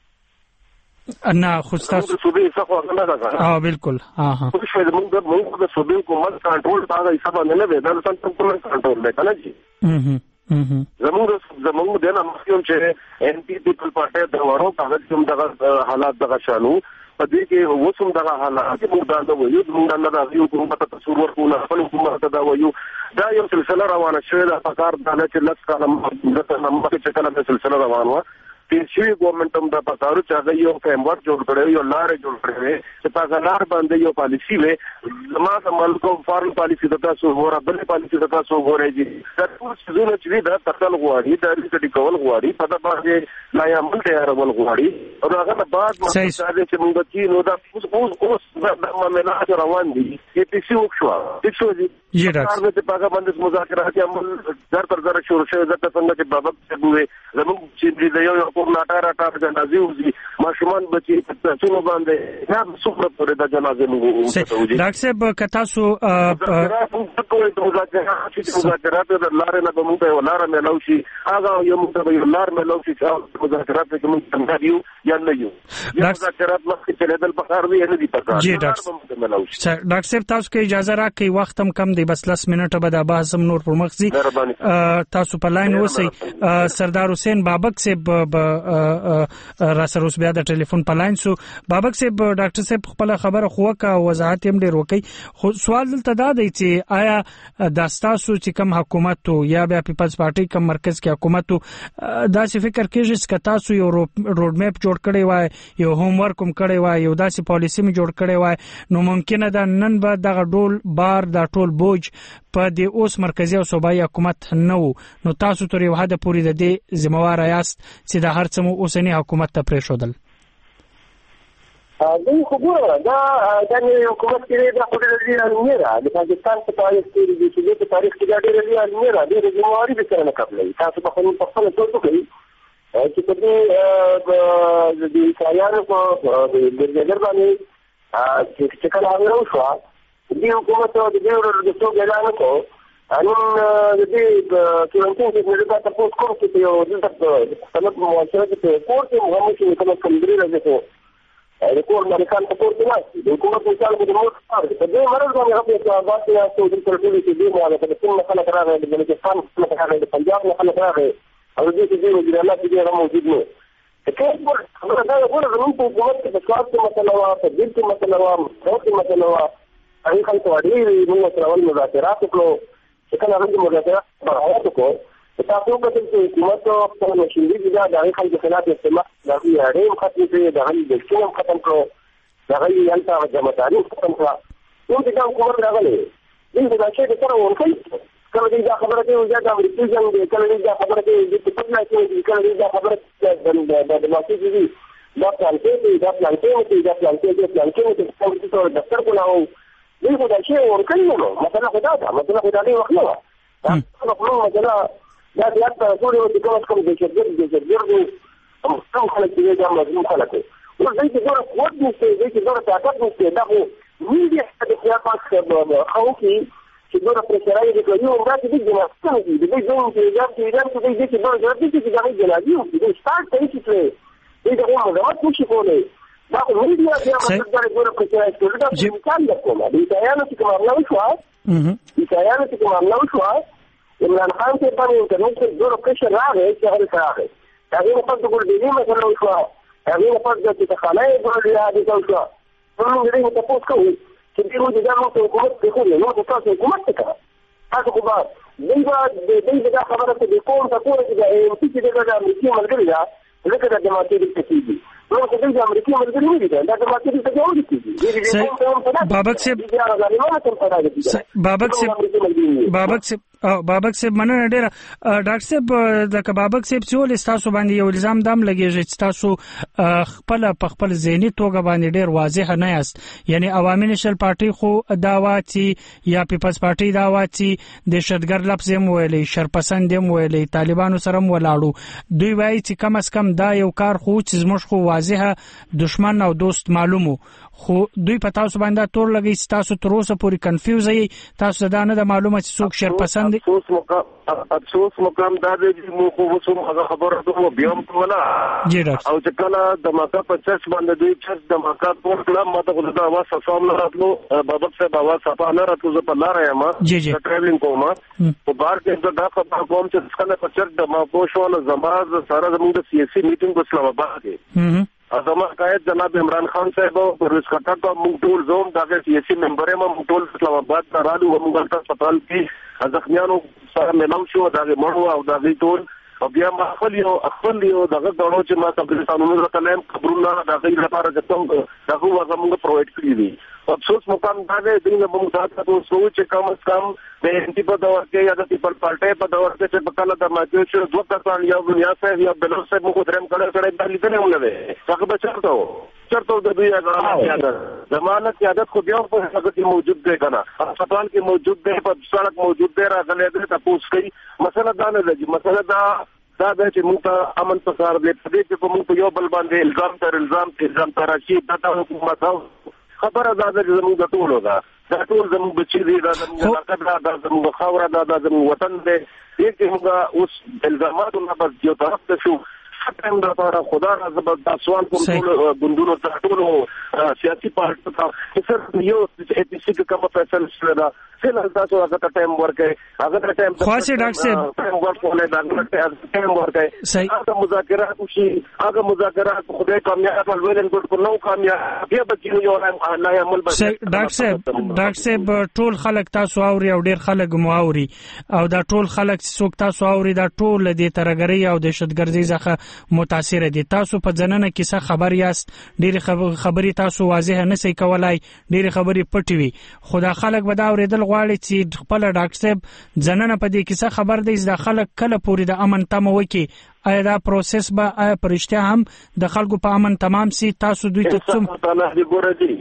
S16: نه خو تاسو
S5: د صوبې څخه نه راځي
S16: ها بالکل ها ها
S5: خو شوی موږ موږ د صوبې حکومت کنټرول هغه حساب نه نه دی دا څنګه کوم کنټرول دی کنه جی
S16: هم
S5: زموږ زموږ د نه مخکوم چې ان پی پیپل پارټي د ورو هغه کوم دغه حالات دغه شانو په دې کې وسوم دغه حالات موږ دا نو یو موږ نه راځي حکومت ته تصور ورکوونه خپل حکومت ته دا وایو دا یو سلسله روانه شوې ده په کار د چې لږ کلم د نمبر چې کله د سلسله روانه پیسوي ګورنمنت هم د پکارو چې هغه یو فریم ورک جوړ کړی یو لارې جوړ کړی چې په هغه لار باندې یو پالیسي وي زما د ملکو فارن پالیسي د تاسو غوړه بل پالیسي د تاسو غوړې دي دا ټول څه چې دا تکل غواړي دا ریټ کول غواړي په دا باندې لا یې ملته راول غواړي او هغه د بعد مخکې چې موږ کې نو دا اوس اوس اوس د معاملات روان دي چې پیسې وکړو پیسې دي
S16: جی ډاکټر
S5: د پاګه باندې مذاکرات عمل در پر در شروع شوه د څنګه چې بابا څه بوي زموږ چې د یو په ناټاره ټاټه جنازي وزي ماشومان بچي څو باندې دا څومره پرې د جنازې موږ
S16: ډاکټر صاحب کتا سو
S5: مذاکرات د لارې نه به موږ یو لار ملو شي هغه یو موږ یو لار ملو شي چې مذاکرات کې موږ څنګه یو یا نه یو مذاکرات مخکې چلېدل پکار وي نه دي پکار
S16: جی ډاکټر ډاکټر صاحب تاسو کې اجازه راکړئ وخت هم کم دی بس لس منټه به دا بحث هم نور پر مخ ځي تاسو په لاین اوسئ سردار حسین بابک صاحب را سره اوس بیا د ټلیفون په لاین سو بابک صاحب ډاکټر صاحب خپل خبره خو کا وضاحت هم ډیر وکړي خو سوال دلته دا دی چې آیا د تاسو چې کوم حکومت یا بیا پیپلز پارټي کوم مرکز کې حکومت دا څه فکر کېږي چې تاسو یو روډ میپ جوړ کړی وای یو هوم ورک هم کړی وای یو داسې پالیسی می جوړ کړی وای نو ممکنه ده نن به دغه ډول بار دا ټول بوج په دې اوس مرکزی او صوبایي حکومت نه وو نو تاسو تر یو حد پورې د دې ذمہوار یاست چې د هر څه مو اوسنی حکومت ته پرېښودل
S4: دا خبره دا د حکومت کې د خپل لري نه را د پاکستان په تاریخ کې د چې په تاریخ کې دا ډېر لري نه را د ذمہواری به څنګه کوي تاسو په خپل په خپل څه کوي چې په دې د اسرائیل په د جګړې باندې چې کله هغه وشو د حکومت د دې د څو اعلان کو ان د دې کورنټین کې د تاسو کوم چې یو د تاسو په مواصلات کې کوټه مهمه چې کومه کمزوري راځي د کور امریکان په کور کې نه د حکومت په ځای کې د موږ په دې مرز باندې هغه په باسي یا څو د ترټولي کې دی نو هغه د څنګه خلک راغلي د بلوچستان خلک راغلي د پنجاب خلک راغلي او دې چې دی د الله کې هغه موجود نه کله خبره دا وګوره زموږ په حکومت کې د سیاست مسله وا په دې کې مسله وا په مسله وا هغه خلک وړي موږ سره ول مذاکرات وکړو چې کله هغه مذاکرات راوړل کو تاسو په دې کې حکومت او خپل مشورې دا د هغه خلکو خلاف استعمال دا یې اړین ختم کړي دا هغه د څه ختم کړو دا هغه یې انت جمعتاري ختم کړه نو دا حکومت راغلی دې دا چې سره ورکړي کله دې دا خبره کې وځه دا امریکای څنګه کله دې دا خبره کې دې په پټه کې کله دې دا خبره د د ماکي دي دا پلان کې دا پلان کې دا پلان کې دا پلان کې چې څنګه څه دفتر کولاو دې دا چې ورکړي نو مثلا خدا دا مثلا خدا دې وکړه دا خپل مثلا دا د یاد ټول یو د کوم کوم د شرګر د شرګر هم څو خلک دې دا مزمن خلک نو دې چې ګوره قوت نشته دې چې ګوره طاقت نشته دا خو میډیا د سیاست په خو کې چې ګوره پرشرای دې کوي او دا دې د نفسه دې دې ځون چې دا چې دا چې دې چې ګوره دې چې دا دې جنازي او دې سٹارټ کوي چې دې دا کومه دا څه کولای دا میډیا بیا مطلب ګوره پرشرای ټول دا امکان نه کومه دې تیار چې کوم نه وشو دې تیار چې کوم نه وشو عمران خان سے پر انٹرنیٹ سے جو پریشر راغی چې هغه راغی هغه په دغه ډیری مثلا وشو هغه په دغه تخانه په لري دا وشو نو موږ دې ته پوښتنه کوو چې دې موږ دا نو حکومت ته کوو نو تاسو حکومت ته تاسو خو به دې دې دا خبره ته کوم تاسو چې دا ام پی چې دا امریکای ملګری دا لکه د دماغي د تکیږي نو خو دې امریکای ملګری نه دي دا د دماغي د تکیږي
S16: بابک صاحب بابک صاحب بابک صاحب بابک صاحب مننه ډیره ډاکټر صاحب د بابک صاحب چې تاسو باندې یو الزام دام لګیږي چې تاسو خپل په خپل ذهني توګه باندې ډیر واضح نه یاست یعنی عوامي نشل پارټي خو داوا چې یا پیپلز پارټي داوا چې د شتګر لفظ هم ویلي شرپسند هم ویلي طالبانو سره هم ولاړو دوی وایي چې کم از کم دا یو کار خو چې زموږ خو واضحه دشمن او دوست معلومو خو دوی په تاسو باندې تور لګي چې تاسو تر اوسه پورې کنفیوز یې تاسو دا نه د معلومه چې څوک شرپسند
S5: افسوس مقام افسوس مقام دا دی چې مو خو وسوم هغه خبره ته بیا هم کوله او چې کله د ماکا په چس باندې دوی چس د ماکا په کلام ماته غوډه आवाज صفام نه راتلو بابک صاحب आवाज صفا نه راتلو زه په لار یم چې ټریولینګ کوم په بار کې دا خبره کوم چې څنګه په چس د ماکو شو نو زماز سره زموږ د سیاسي میټینګ په اسلام آباد کې اعظم قائد جناب عمران خان صاحب پر رسکټا ته موږ ټول زوم دغه سیاسي ممبر هم موږ ټول اسلام آباد ته رالو موږ هسپتال کې ځخمیانو سره ملو شو دغه مړو او دغه ټول او بیا ما خپل یو خپل یو دغه غوړو چې ما قبرستانونو ته کلم قبرونه دغه لپاره چې څنګه دغه هغه موږ پرووایډ کړی دي. افسوس مقام دا دی دغه موږ تاسو ته سوچ کم از کم د انټي په دور کې یا د پیپل پارټي په دور کې چې په کله د ماجو چې دوه کسان یو دنیا صاحب یا بلور صاحب موږ درم کړه کړه د لیدنه ولې څنګه بچرته چرته د دوی هغه ضمانت عادت خو بیا په هغه کې موجود دی کنه هسپتال کې موجود دی په سړک موجود دی راغلی دی تاسو کوي مسله دا نه دی مسله دا دا چې موږ ته امن پکار دی په دې چې موږ یو بل باندې الزام تر الزام الزام تر شي دا حکومت خبره دا ده چې زموږ د ټولو ده دا ټول زموږ بچي دي دا زموږ علاقه ده دا زموږ خاوره ده دا زموږ وطن دی دې کې موږ اوس الزاماتو نه بس یو طرف ته شو ختم دا لپاره خدا را زبردست سوال کوم ټول ګوندونو ته ټولو سیاسي پارټیو ته چې یو چې کومه فیصله شوه دا څنګه تاسو هغه ته ټایم ورکړئ هغه ته ټایم
S16: خاصه ډاکټر صاحب
S5: ټایم ورکړئ دا ټایم ورکړئ هغه مذاکرات وشي هغه مذاکرات خدای کامیاب ولولن ګټ نو کامیاب بیا به یو نه عمل به
S16: ډاکټر صاحب ډاکټر صاحب ټول خلک تاسو اوري او ډیر خلک مو اوري او دا ټول خلک څوک تاسو اوري دا ټول د ترګری او د شتګرځي ځخه متاثر دي. تاسو په ځننه کې څه خبر یاست ډېر خبري تاسو واضح نه سي کولای ډېر خبري پټي وي خدا خلک به دا اوریدل غواړي چې خپل ډاکټر صاحب ځننه په دې کې څه خبر دی چې خلک کله پوری د امن تمه وکي آیا دا پروسس به آیا پرشته هم د خلکو په امن تمام سي تاسو دوی ته څوم
S5: تعالی دې ګوره دي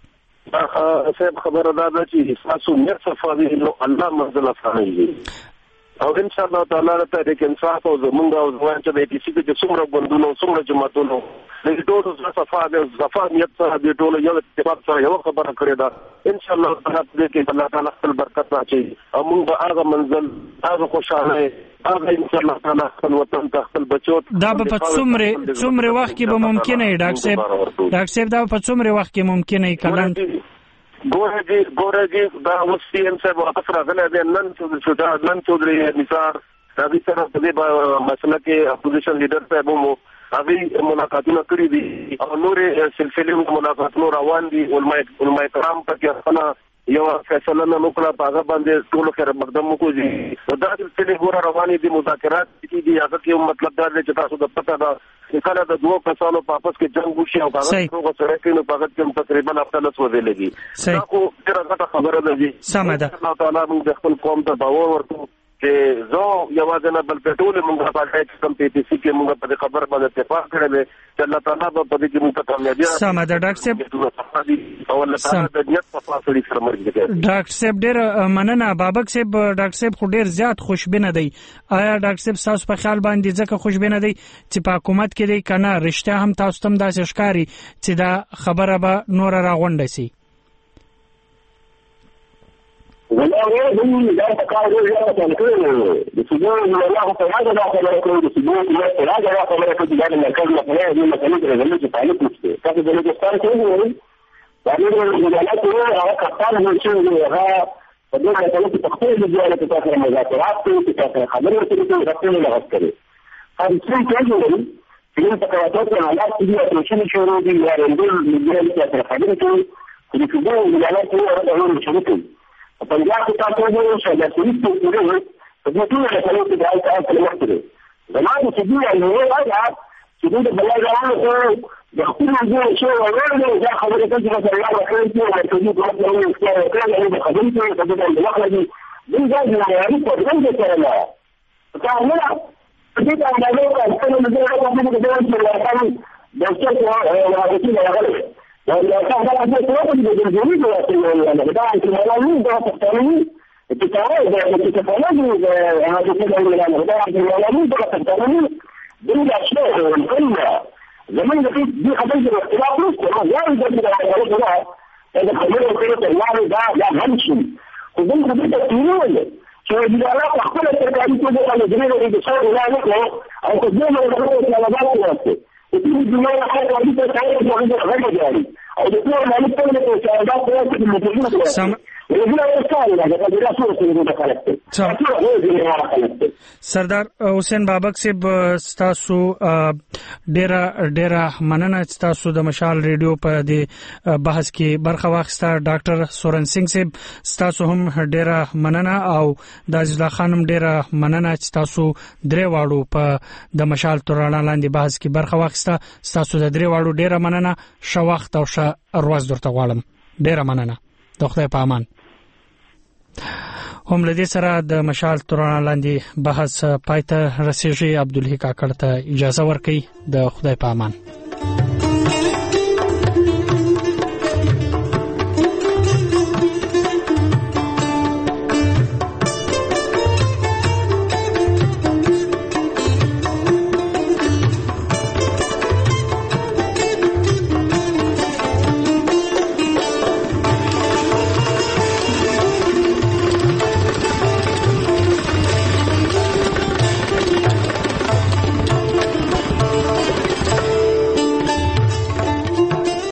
S5: صاحب خبره دا ده چې تاسو نه صفاوي نو الله منزل افغاني او ان شاء الله تعالی ته د انصاف او زمونږ او ځوان چې د پی سی کې څومره بندونو څومره جماعتونو د ټولو صفه د صفانیت سره د ټولو یو اتفاق سره یو خبره کړې ده ان شاء الله تعالی دې کې الله تعالی خپل برکت راچي او موږ هغه منزل هغه خوشاله هغه ان شاء الله تعالی خپل وطن ته خپل بچو
S16: دا په څومره څومره وخت کې به ممکن نه ډاکټر صاحب ډاکټر صاحب دا په څومره وخت کې ممکن نه کلن
S5: ګوره جی ګوره جی دا اوس سی ایم صاحب واپس راغلی دی نن چودري نن چودري نثار هغه سره په دې مسله کې اپوزیشن لیډر صاحب مو هغه ملاقاتونه کړې دي او نورې سلسله ملاقاتونه روان دي علماء علماء کرام پکې خپل یو فیصله نه وکړه په هغه باندې ټول خیر مقدم وکړي دا سلسله ګوره روانې دي مذاکرات دي هغه کې مطلب دا دی چې تاسو د پته دا کله د دوه کسانو په आपस کې جنگ وشي او هغه څنګه سره کې نو په هغه کې تقریبا خپل څه وځي لګي دا خو ډیره غټه خبره ده جی
S16: سم ده
S5: الله تعالی موږ خپل قوم ته باور ورکړو چې زه یوازې نه بل پټول موږ په پارټي کم پی پی سی کې موږ په خبر باندې اتفاق کړی دی چې الله تعالی په دې کې موږ کامیابی
S16: سم ده ډاکټر صاحب
S5: او الله تعالی د نیت په فاصله سره مرګ کوي
S16: ډاکټر صاحب ډیر مننه بابک صاحب ډاکټر صاحب خو ډیر زیات خوشبینه دی آیا ډاکټر صاحب تاسو په خیال باندې ځکه خوشبینه دی چې په حکومت کې دی کنه رښتیا هم تاسو تم داسې ښکاری چې دا خبره به نور راغونډه سي
S7: والله هم لا تقارب لا تنكر بسجون الله تعالى لا تقارب بسجون الله تعالى لا تقارب بجانب المركز المقنعي دي مكانية رجلية تعليق نفسه كافي بلوجستان كله بعدين المجالات هو كفار من شيء لغا فدول مكانية تخطيط لجوالة تتاخر المذاكرات تتاخر خبرية تتاخر العسكري هذا الشيء كله في انتقالات العلاقات دي أتوشين شروع دي وارندول مجالة تتاخر خبرية في الفضول المجالات هو رأيون مشروطين فالجاء في تعطيه شهادات وليس يقولون فبيتون على ثلاثة دعاية آيات المحترم زمان تجيء اللي هو أجعب تقول بالله جعله يختلوا الجوء شيء وغيره إذا خبرت تجربة الله وحيثه وتجيب ربنا من الإسلام وكان عند خبرته فبدأ بالأخرى دي من جاز ما يعرف وغيره كلامها فكاملة فجيت عن ذلك السنة الذي يعرف منه بذلك من الأخرى بوشتها وعادتين وغيره وإذا كان هذا الشيء يوجد بالجميع ويقول بداية الملايين ده تختارين التكاليف التكاليف هذا كله من بداية الملايين ده تختارين بالأشياء والقلة زمان ده دي قضية الاختلاف نفسه لا يوجد على الوضع هذا قضية الخيط الله ده لا همشي وبين قضية التنين شو إذا لا تختلف التكاليف ده على جميع الإنسان لا نقله أو تزين الخيط على بعض نفسه وتيجي الجماعة حاجة عديدة تعرف عند غير جاري أو دكتور مالك تقول لك شهادات في المدينة
S16: سردار حسین بابک صاحب ستاسو ډیره ډیره مننه ستاسو د مشال ریډیو په دې بحث کې برخه واخیسته. ډاکټر سورن سنگ صاحب ستاسو هم ډیره مننه او د عزیز الله خانم ډیره مننه چې تاسو درې واړو په د مشال ترانه لاندې بحث کې برخه واخیسته. ستاسو د درې واړو ډیره مننه. ښه وخت او ښه ورځ درته غواړم. ډیره مننه. د خدای په امان. هم لدې سره د مشال ترانه لاندې بحث پای ته رسیږي. عبدالحی کاکړ ته اجازه ورکړئ. د خدای په امان.